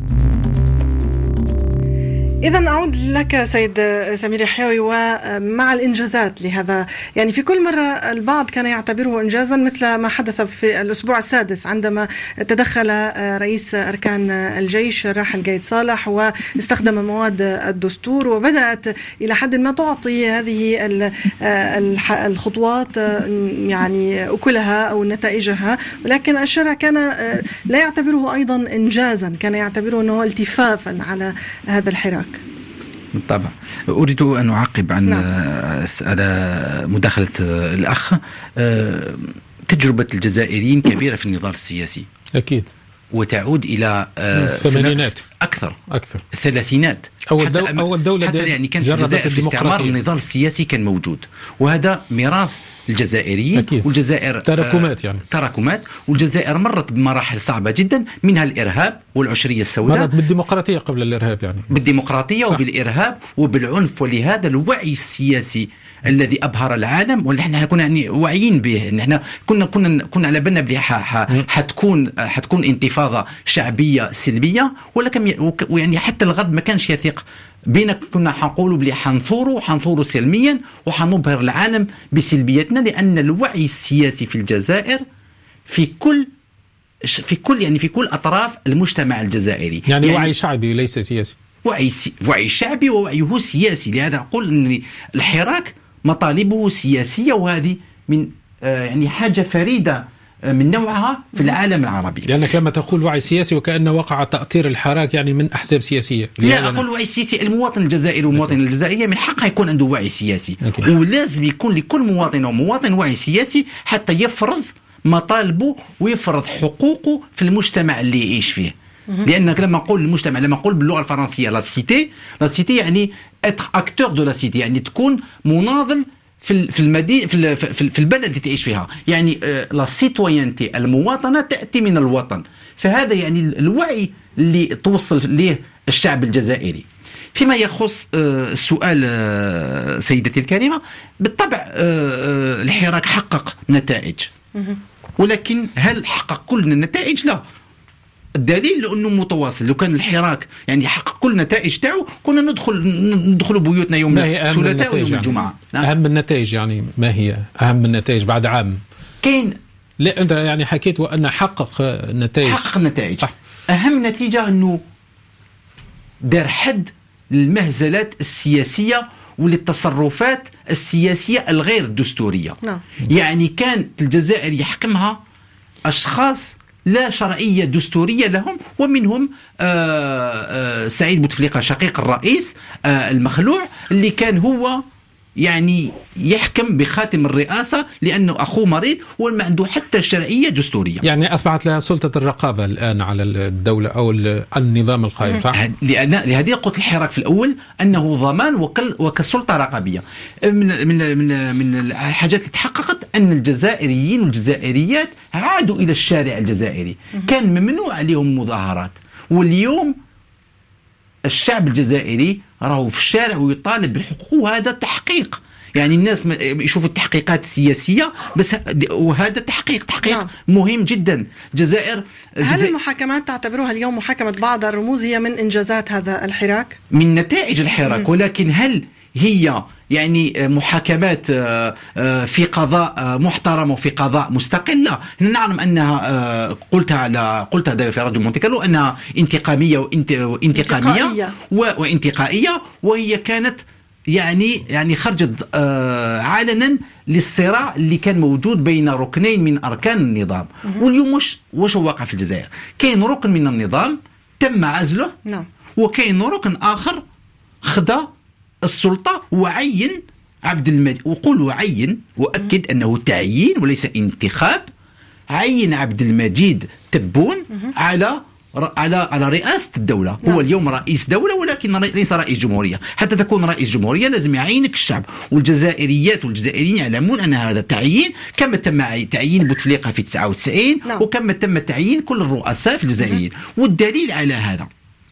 إذن أعود لك سيد سمير الحيوي، ومع الإنجازات لهذا يعني في كل مرة البعض كان يعتبره إنجازا، مثل ما حدث في الأسبوع السادس عندما تدخل رئيس أركان الجيش الراحل قايد صالح واستخدم مواد الدستور، وبدأت إلى حد ما تعطي هذه الخطوات يعني أكلها أو نتائجها، ولكن الشارع كان لا يعتبره أيضا إنجازا، كان يعتبره أنه التفافا على هذا الحراك. بالطبع. أريد أن أعقب عن على مداخلة الأخ. تجربة الجزائريين كبيرة في النضال السياسي أكيد، وتعود إلى الثمانينات أكثر الثلاثينات. أول دولة حتى يعني كان في الجزائر في الاستعمار النضال السياسي كان موجود، وهذا ميراث الجزائريين أكيد. والجزائر تراكمات والجزائر مرت بمراحل صعبة جدا، منها الإرهاب والعشرية السوداء، مرت بالديمقراطية قبل الإرهاب، يعني بالديمقراطية صح. وبالإرهاب وبالعنف، ولهذا الوعي السياسي الذي أبهر العالم واللي احنا كنا يعني واعيين به، ان احنا كنا على بالنا بلي حتكون انتفاضة شعبية سلمية، ولكن يعني حتى الغرب ما كانش يثق بينا، كنا حنقولوا بلي حنثوروا سلميا وحنبهر العالم بسلبيتنا، لأن الوعي السياسي في الجزائر في كل أطراف المجتمع الجزائري، يعني وعي شعبي ليس سياسي، وعي شعبي ووعيه سياسي. لهذا أقول أن الحراك مطالبه سياسية، وهذه من يعني حاجة فريدة من نوعها في العالم العربي. لأنك لما تقول وعي سياسي وكأنه وقع تأطير الحراك يعني من أحزاب سياسية. لا أقول وعي سياسي، المواطن الجزائري والمواطن الجزائرية من حقه يكون عنده وعي سياسي، ولازم يكون لكل مواطن ومواطن وعي سياسي حتى يفرض مطالبه ويفرض حقوقه في المجتمع اللي يعيش فيه. لأنك لما نقول المجتمع، لما نقول باللغة الفرنسية لا سيتي يعني être acteur de la cité، يعني تكون مناضل في المدينة في البلد اللي تعيش فيها، يعني لا سيتوينتي المواطنة تأتي من الوطن. فهذا يعني الوعي اللي توصل ليه الشعب الجزائري. فيما يخص سؤال سيدتي الكريمة، بالطبع الحراك حقق نتائج، ولكن هل حقق كل النتائج؟ لا. الدليل لأنه متواصل. لو كان الحراك يعني حقق كل النتائج تاعو كنا ندخل بيوتنا يوم الثلاثاء ويوم الجمعة. أهم النتائج يعني ما هي أهم النتائج بعد عام؟ كاين لا أنت يعني حكيت وأن حقق نتائج صح. أهم نتيجة أنه دار حد للمهزلات السياسية وللتصرفات السياسية الغير دستورية. يعني كانت الجزائر يحكمها أشخاص لا شرعية دستورية لهم، ومنهم سعيد بوتفليقة شقيق الرئيس المخلوع اللي كان هو يعني يحكم بخاتم الرئاسة لأنه أخوه مريض وما عنده حتى شرعية دستورية. يعني أصبحت لها سلطة الرقابة الآن على الدولة أو النظام القائم. لهذه قلت الحراك في الأول أنه ضمان وكسلطة رقابية. من الحاجات اللي تحققت أن الجزائريين والجزائريات عادوا إلى الشارع الجزائري، كان ممنوع عليهم مظاهرات، واليوم الشعب الجزائري راهو في الشارع ويطالب بالحقوق، وهذا تحقيق. يعني الناس يشوفوا التحقيقات السياسية بس، وهذا تحقيق مهم جدا. هل المحاكمات تعتبرها اليوم محاكمة بعض الرموز هي من إنجازات هذا الحراك؟ من نتائج الحراك، ولكن هل هي يعني محاكمات في قضاء محترم وفي قضاء مستقلة؟ نعلم أنها قلتها في راديو مونتي كارلو أنها انتقامية وانتقائية، وهي كانت يعني خرجت علنا للصراع اللي كان موجود بين ركنين من أركان النظام. واليوم وش واقع في الجزائر؟ كاين ركن من النظام تم عزله، وكاين ركن آخر خذا السلطة وعين عبد المجيد، وقول عين وأكد أنه تعيين وليس انتخاب، عين عبد المجيد تبون على رئاسة الدولة. هو اليوم رئيس دولة ولكن ليس رئيس جمهورية. حتى تكون رئيس جمهورية لازم يعينك الشعب، والجزائريات والجزائريين يعلمون أن هذا تعيين، كما تم تعيين بوتفليقة في 99 وكما تم تعيين كل الرؤساء في الجزائريين. والدليل على هذا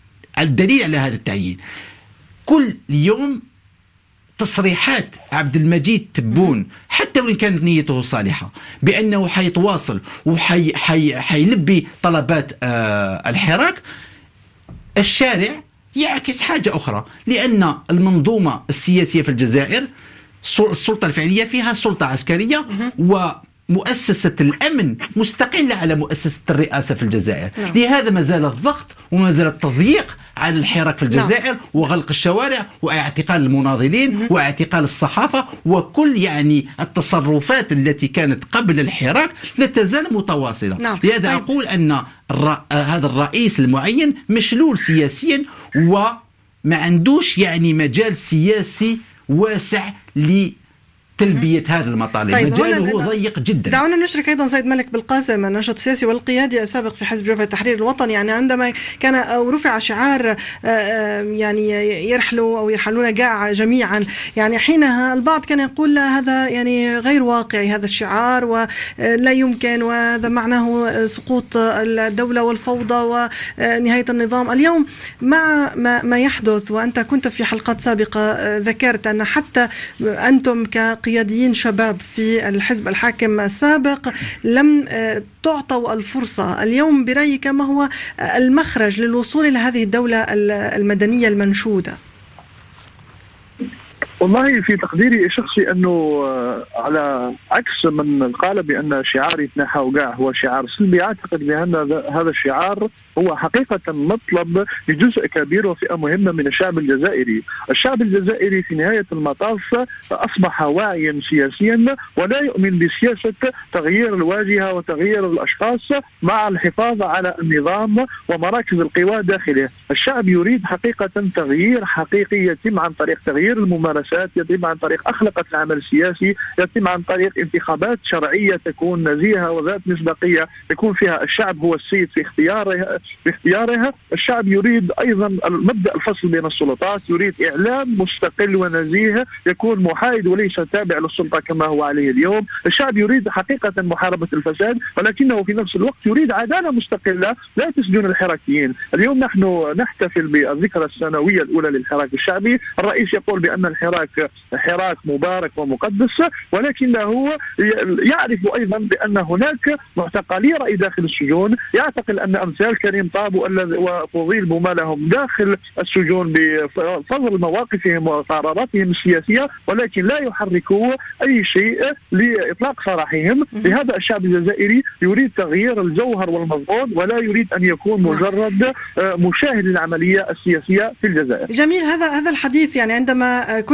التعيين كل يوم تصريحات عبد المجيد تبون، حتى وإن كانت نيته صالحة، بأنه حيتواصل وحيلبي طلبات الحراك. الشارع يعكس حاجة أخرى، لأن المنظومة السياسية في الجزائر السلطة الفعلية فيها سلطة عسكرية، ومؤسسة الأمن مستقلة على مؤسسة الرئاسة في الجزائر. لهذا ما زال الضغط وما زال التضييق على الحراك في الجزائر، وغلق الشوارع واعتقال المناضلين واعتقال الصحافة، وكل يعني التصرفات التي كانت قبل الحراك لا تزال متواصلة. لهذا أقول أن هذا الرئيس المعين مشلول سياسيا وما عندوش يعني مجال سياسي واسع تلبية هذا المطالب. مجاله ضيق جدا. دعونا نشرك أيضا سيد ملك بالقاسم، الناشط السياسي والقيادي السابق في حزب جبهة التحرير الوطني. يعني عندما كان أو رفع شعار يعني يرحلون جميعا، يعني حينها البعض كان يقول هذا يعني غير واقعي هذا الشعار ولا يمكن، وهذا معناه سقوط الدولة والفوضى ونهاية النظام. اليوم مع ما يحدث، وأنت كنت في حلقات سابقة ذكرت أن حتى أنتم قياديين شباب في الحزب الحاكم السابق لم تعطوا الفرصة. اليوم برأيك ما هو المخرج للوصول إلى هذه الدولة المدنية المنشودة؟ والله في تقديري الشخصي أنه على عكس من قال بأن شعار يتنحى وقاع هو شعار سلبي، أعتقد بأن هذا الشعار هو حقيقة مطلب لجزء كبير وفئة مهمة من الشعب الجزائري. الشعب الجزائري في نهاية المطاف أصبح واعيا سياسيا ولا يؤمن بسياسة تغيير الواجهة وتغيير الأشخاص مع الحفاظ على النظام ومراكز القوى داخله. الشعب يريد حقيقة تغيير حقيقي يتم عن طريق تغيير الممارسات، يتم عن طريق أخلاقة العمل السياسي، يتم عن طريق انتخابات شرعية تكون نزيهة وذات مصداقية، يكون فيها الشعب هو السيد في اختيارها. الشعب يريد أيضا مبدأ الفصل بين السلطات، يريد إعلام مستقل ونزيه يكون محايد وليس تابع للسلطة كما هو عليه اليوم. الشعب يريد حقيقة محاربة الفساد، ولكنه في نفس الوقت يريد عدالة مستقلة لا تسجن الحراكيين. اليوم نحن نحتفل بالذكرى السنوية الأولى للحراك الشعبي. الرئيس يقول بأن الحراك حراك مبارك ومقدس، ولكنه يعرف أيضا بأن هناك معتقلي رأي داخل السجون، يعتقل أن أمثال كريم طاب وفضيل بومالهم داخل السجون بفضل مواقفهم وقراراتهم السياسية، ولكن لا يحركوا أي شيء لإطلاق سراحهم. لهذا الشعب الجزائري يريد تغيير الجوهر والمضمون، ولا يريد أن يكون مجرد مشاهد للعملية السياسية في الجزائر. جميل. هذا الحديث يعني عندما كنت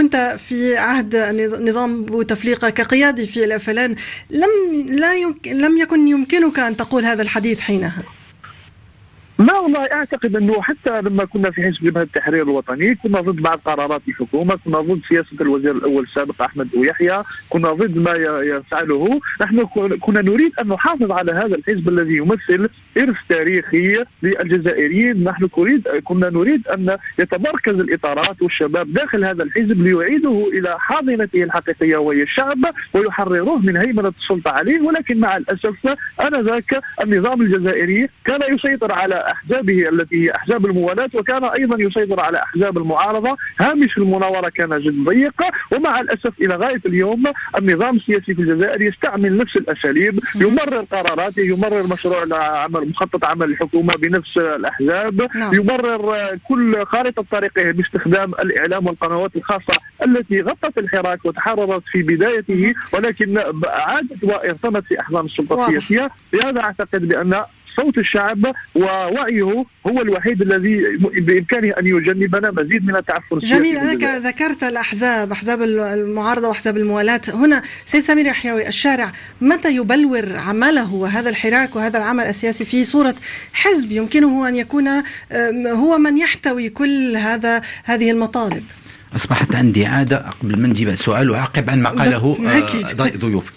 كنت في عهد نظام بوتفليقة كقيادي في الأفلان لم يكن يمكنك أن تقول هذا الحديث حينها. لا والله أعتقد أنه حتى لما كنا في حزب جبهة التحرير الوطني كنا ضد بعض قرارات الحكومة، كنا ضد سياسة الوزير الأول السابق أحمد بويحيى، كنا ضد ما يفعله. نحن كنا نريد أن نحافظ على هذا الحزب الذي يمثل إرث تاريخي للجزائريين. نحن كنا نريد أن يتمركز الإطارات والشباب داخل هذا الحزب ليعيده إلى حاضنته الحقيقية وهي الشعب ويحرروه من هيمنة السلطة عليه. ولكن مع الأسف آنذاك النظام الجزائري كان يسيطر على أحزابه التي هي أحزاب الموالاة، وكان أيضا يسيطر على أحزاب المعارضة. هامش المناورة كان جد ضيق، ومع الأسف إلى غاية اليوم النظام السياسي في الجزائر يستعمل نفس الأساليب، يمرر قراراته، يمرر مشروع مخطط عمل الحكومة بنفس الأحزاب، يمرر كل خارطة طريقه باستخدام الإعلام والقنوات الخاصة التي غطت الحراك وتحررت في بدايته، ولكن عادت وارتمت في أحضان السلطة السياسية. لهذا أعتقد بأن صوت الشعب ووعيه هو الوحيد الذي بإمكانه أن يجنبنا مزيد من التعفن السياسي. جميل. أنك ذكرت الأحزاب، أحزاب المعارضة وأحزاب الموالاة. هنا سيد سمير يحيوي، الشارع متى يبلور عمله وهذا الحراك وهذا العمل السياسي في صورة حزب يمكنه أن يكون هو من يحتوي كل هذه المطالب؟ أصبحت عندي عادة قبل ما نجيب السؤال وأعقب عن ما قاله ضيوف.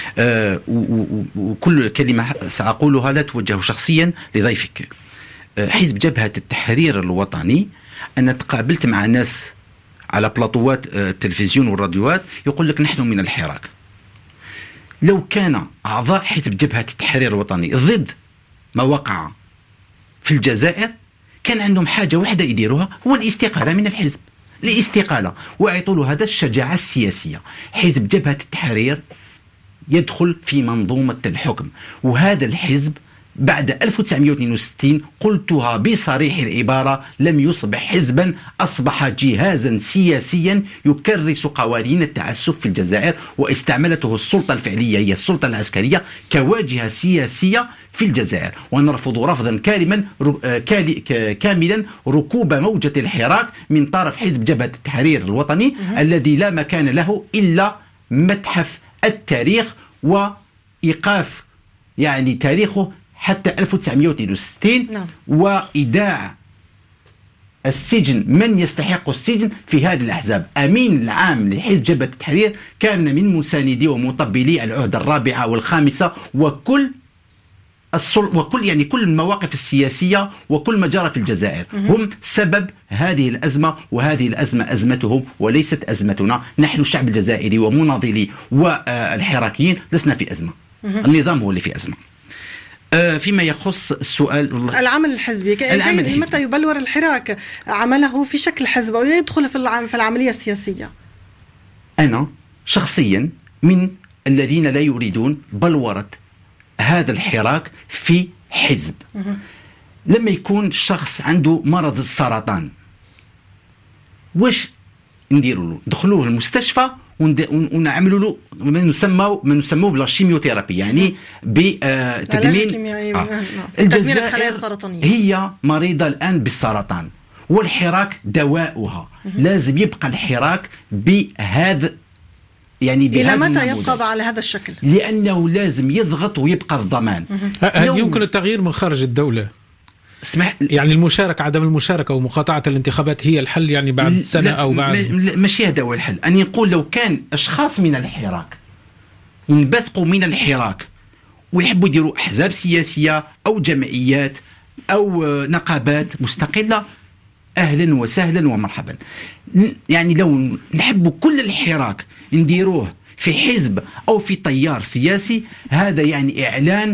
وكل كلمة سأقولها لا توجه شخصيا لضيفك. حزب جبهة التحرير الوطني، أنا تقابلت مع ناس على بلاطوات التلفزيون والراديوات يقول لك نحن من الحراك. لو كان أعضاء حزب جبهة التحرير الوطني ضد ما وقع في الجزائر كان عندهم حاجة واحدة يديروها، هو الاستقالة من الحزب، الاستقالة، وأعطوا له هذا الشجاعة السياسية. حزب جبهة التحرير يدخل في منظومة الحكم، وهذا الحزب بعد 1962 قلتها بصريح العبارة لم يصبح حزبا، أصبح جهازا سياسيا يكرس قوانين التعسف في الجزائر، واستعملته السلطة الفعلية هي السلطة العسكرية كواجهة سياسية في الجزائر. ونرفض رفضا كاملا ركوب موجة الحراك من طرف حزب جبهة التحرير الوطني الذي لا مكان له إلا متحف التاريخ وإيقاف يعني تاريخه حتى 1962 وإيداع السجن من يستحق السجن في هذه الأحزاب. أمين العام لحزب جبهة التحرير كان من مساندي ومطبلي العهدة الرابعة والخامسة وكل يعني كل المواقف السياسية وكل ما جرى في الجزائر. هم سبب هذه الأزمة، وهذه الأزمة أزمتهم وليست أزمتنا. نحن الشعب الجزائري ومناضلي والحراكيين لسنا في أزمة، النظام هو اللي في أزمة. فيما يخص السؤال العمل الحزبي، متى يبلور الحراك عمله في شكل حزب أو يدخل في العملية السياسية؟ أنا شخصيا من الذين لا يريدون بلورة هذا الحراك في حزب. لما يكون شخص عنده مرض السرطان واش نديروا له؟ ندخلوه المستشفى ونعملوا له ما نسموه بالشيميوثيرابي، يعني بتدمين الخلايا السرطانية. هي مريضة الآن بالسرطان والحراك دواؤها. لازم يبقى الحراك بهذا يعني إلى متى يبقى على هذا الشكل؟ لأنه لازم يضغط ويبقى الضمان. هل يمكن التغيير من خارج الدولة؟ يعني المشاركة، عدم المشاركة ومقاطعة الانتخابات هي الحل يعني بعد سنة أو بعد؟ ماشي هذا هو الحل. أن يقول لو كان أشخاص من الحراك ينبثقوا من الحراك ويحبوا يديروا أحزاب سياسية أو جمعيات أو نقابات مستقلة، أهلا وسهلا ومرحبا. يعني لو نحبوا كل الحراك نديروه في حزب أو في تيار سياسي، هذا يعني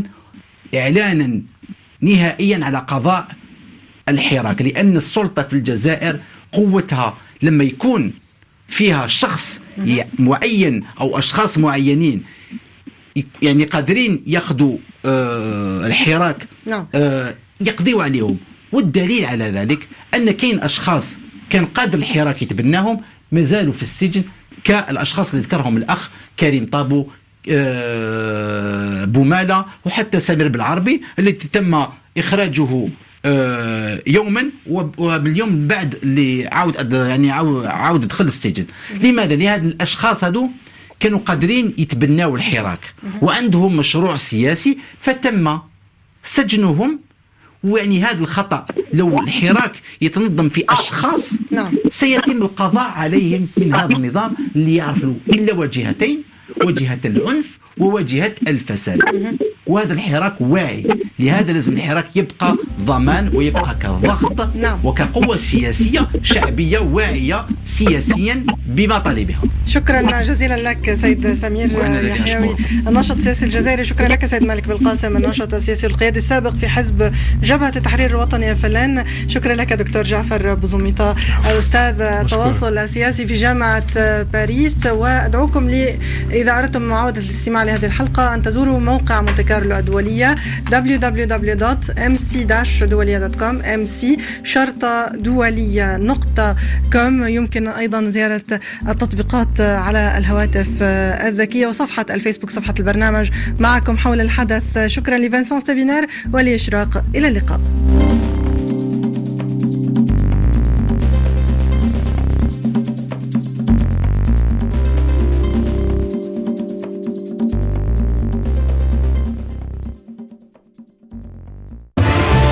إعلانا نهائيا على قضاء الحراك. لأن السلطة في الجزائر قوتها لما يكون فيها شخص معين أو أشخاص معينين يعني قادرين ياخذوا الحراك يقضيوا عليهم. والدليل على ذلك أن كاين أشخاص كان قادر الحراك يتبناهم ما زالوا في السجن، كالأشخاص اللي ذكرهم الأخ كريم طابو، بومالة، وحتى سمير بالعربي التي تم إخراجه يوما وباليوم من بعد اللي عاود دخل السجن. لماذا؟ لهذا الاشخاص هذو كانوا قادرين يتبناوا الحراك وعندهم مشروع سياسي فتم سجنهم. ويعني هذا الخطأ لو الحراك يتنظم في أشخاص سيتم القضاء عليهم من هذا النظام اللي يعرفوا إلا وجهتين، وجهة العنف ووجهة الفساد. وهذا الحراك واعي، لهذا لازم الحراك يبقى ضمان ويبقى كضغط وكقوة سياسية شعبية واعية سياسيا بمطالبها. شكرا جزيلا لك سيد سمير يحيوي الناشط السياسي الجزائري. شكرا لك سيد مالك بالقاسم الناشط السياسي القيادي السابق في حزب جبهة التحرير الوطني فلان. شكرا لك دكتور جعفر بوزوميطة أستاذ التواصل السياسي في جامعة باريس. وأدعوكم إذا أردتم معاودة الاستماع لهذه الحلقة أن تزوروا موقع مونتي كارلو الدولية www.mc-dualia.com mc-dualia.com. يمكن أيضا زيارة التطبيقات على الهواتف الذكية وصفحة الفيسبوك صفحة البرنامج معكم حول الحدث. شكرا لفانسون ستابينار ولإشراق. إلى اللقاء.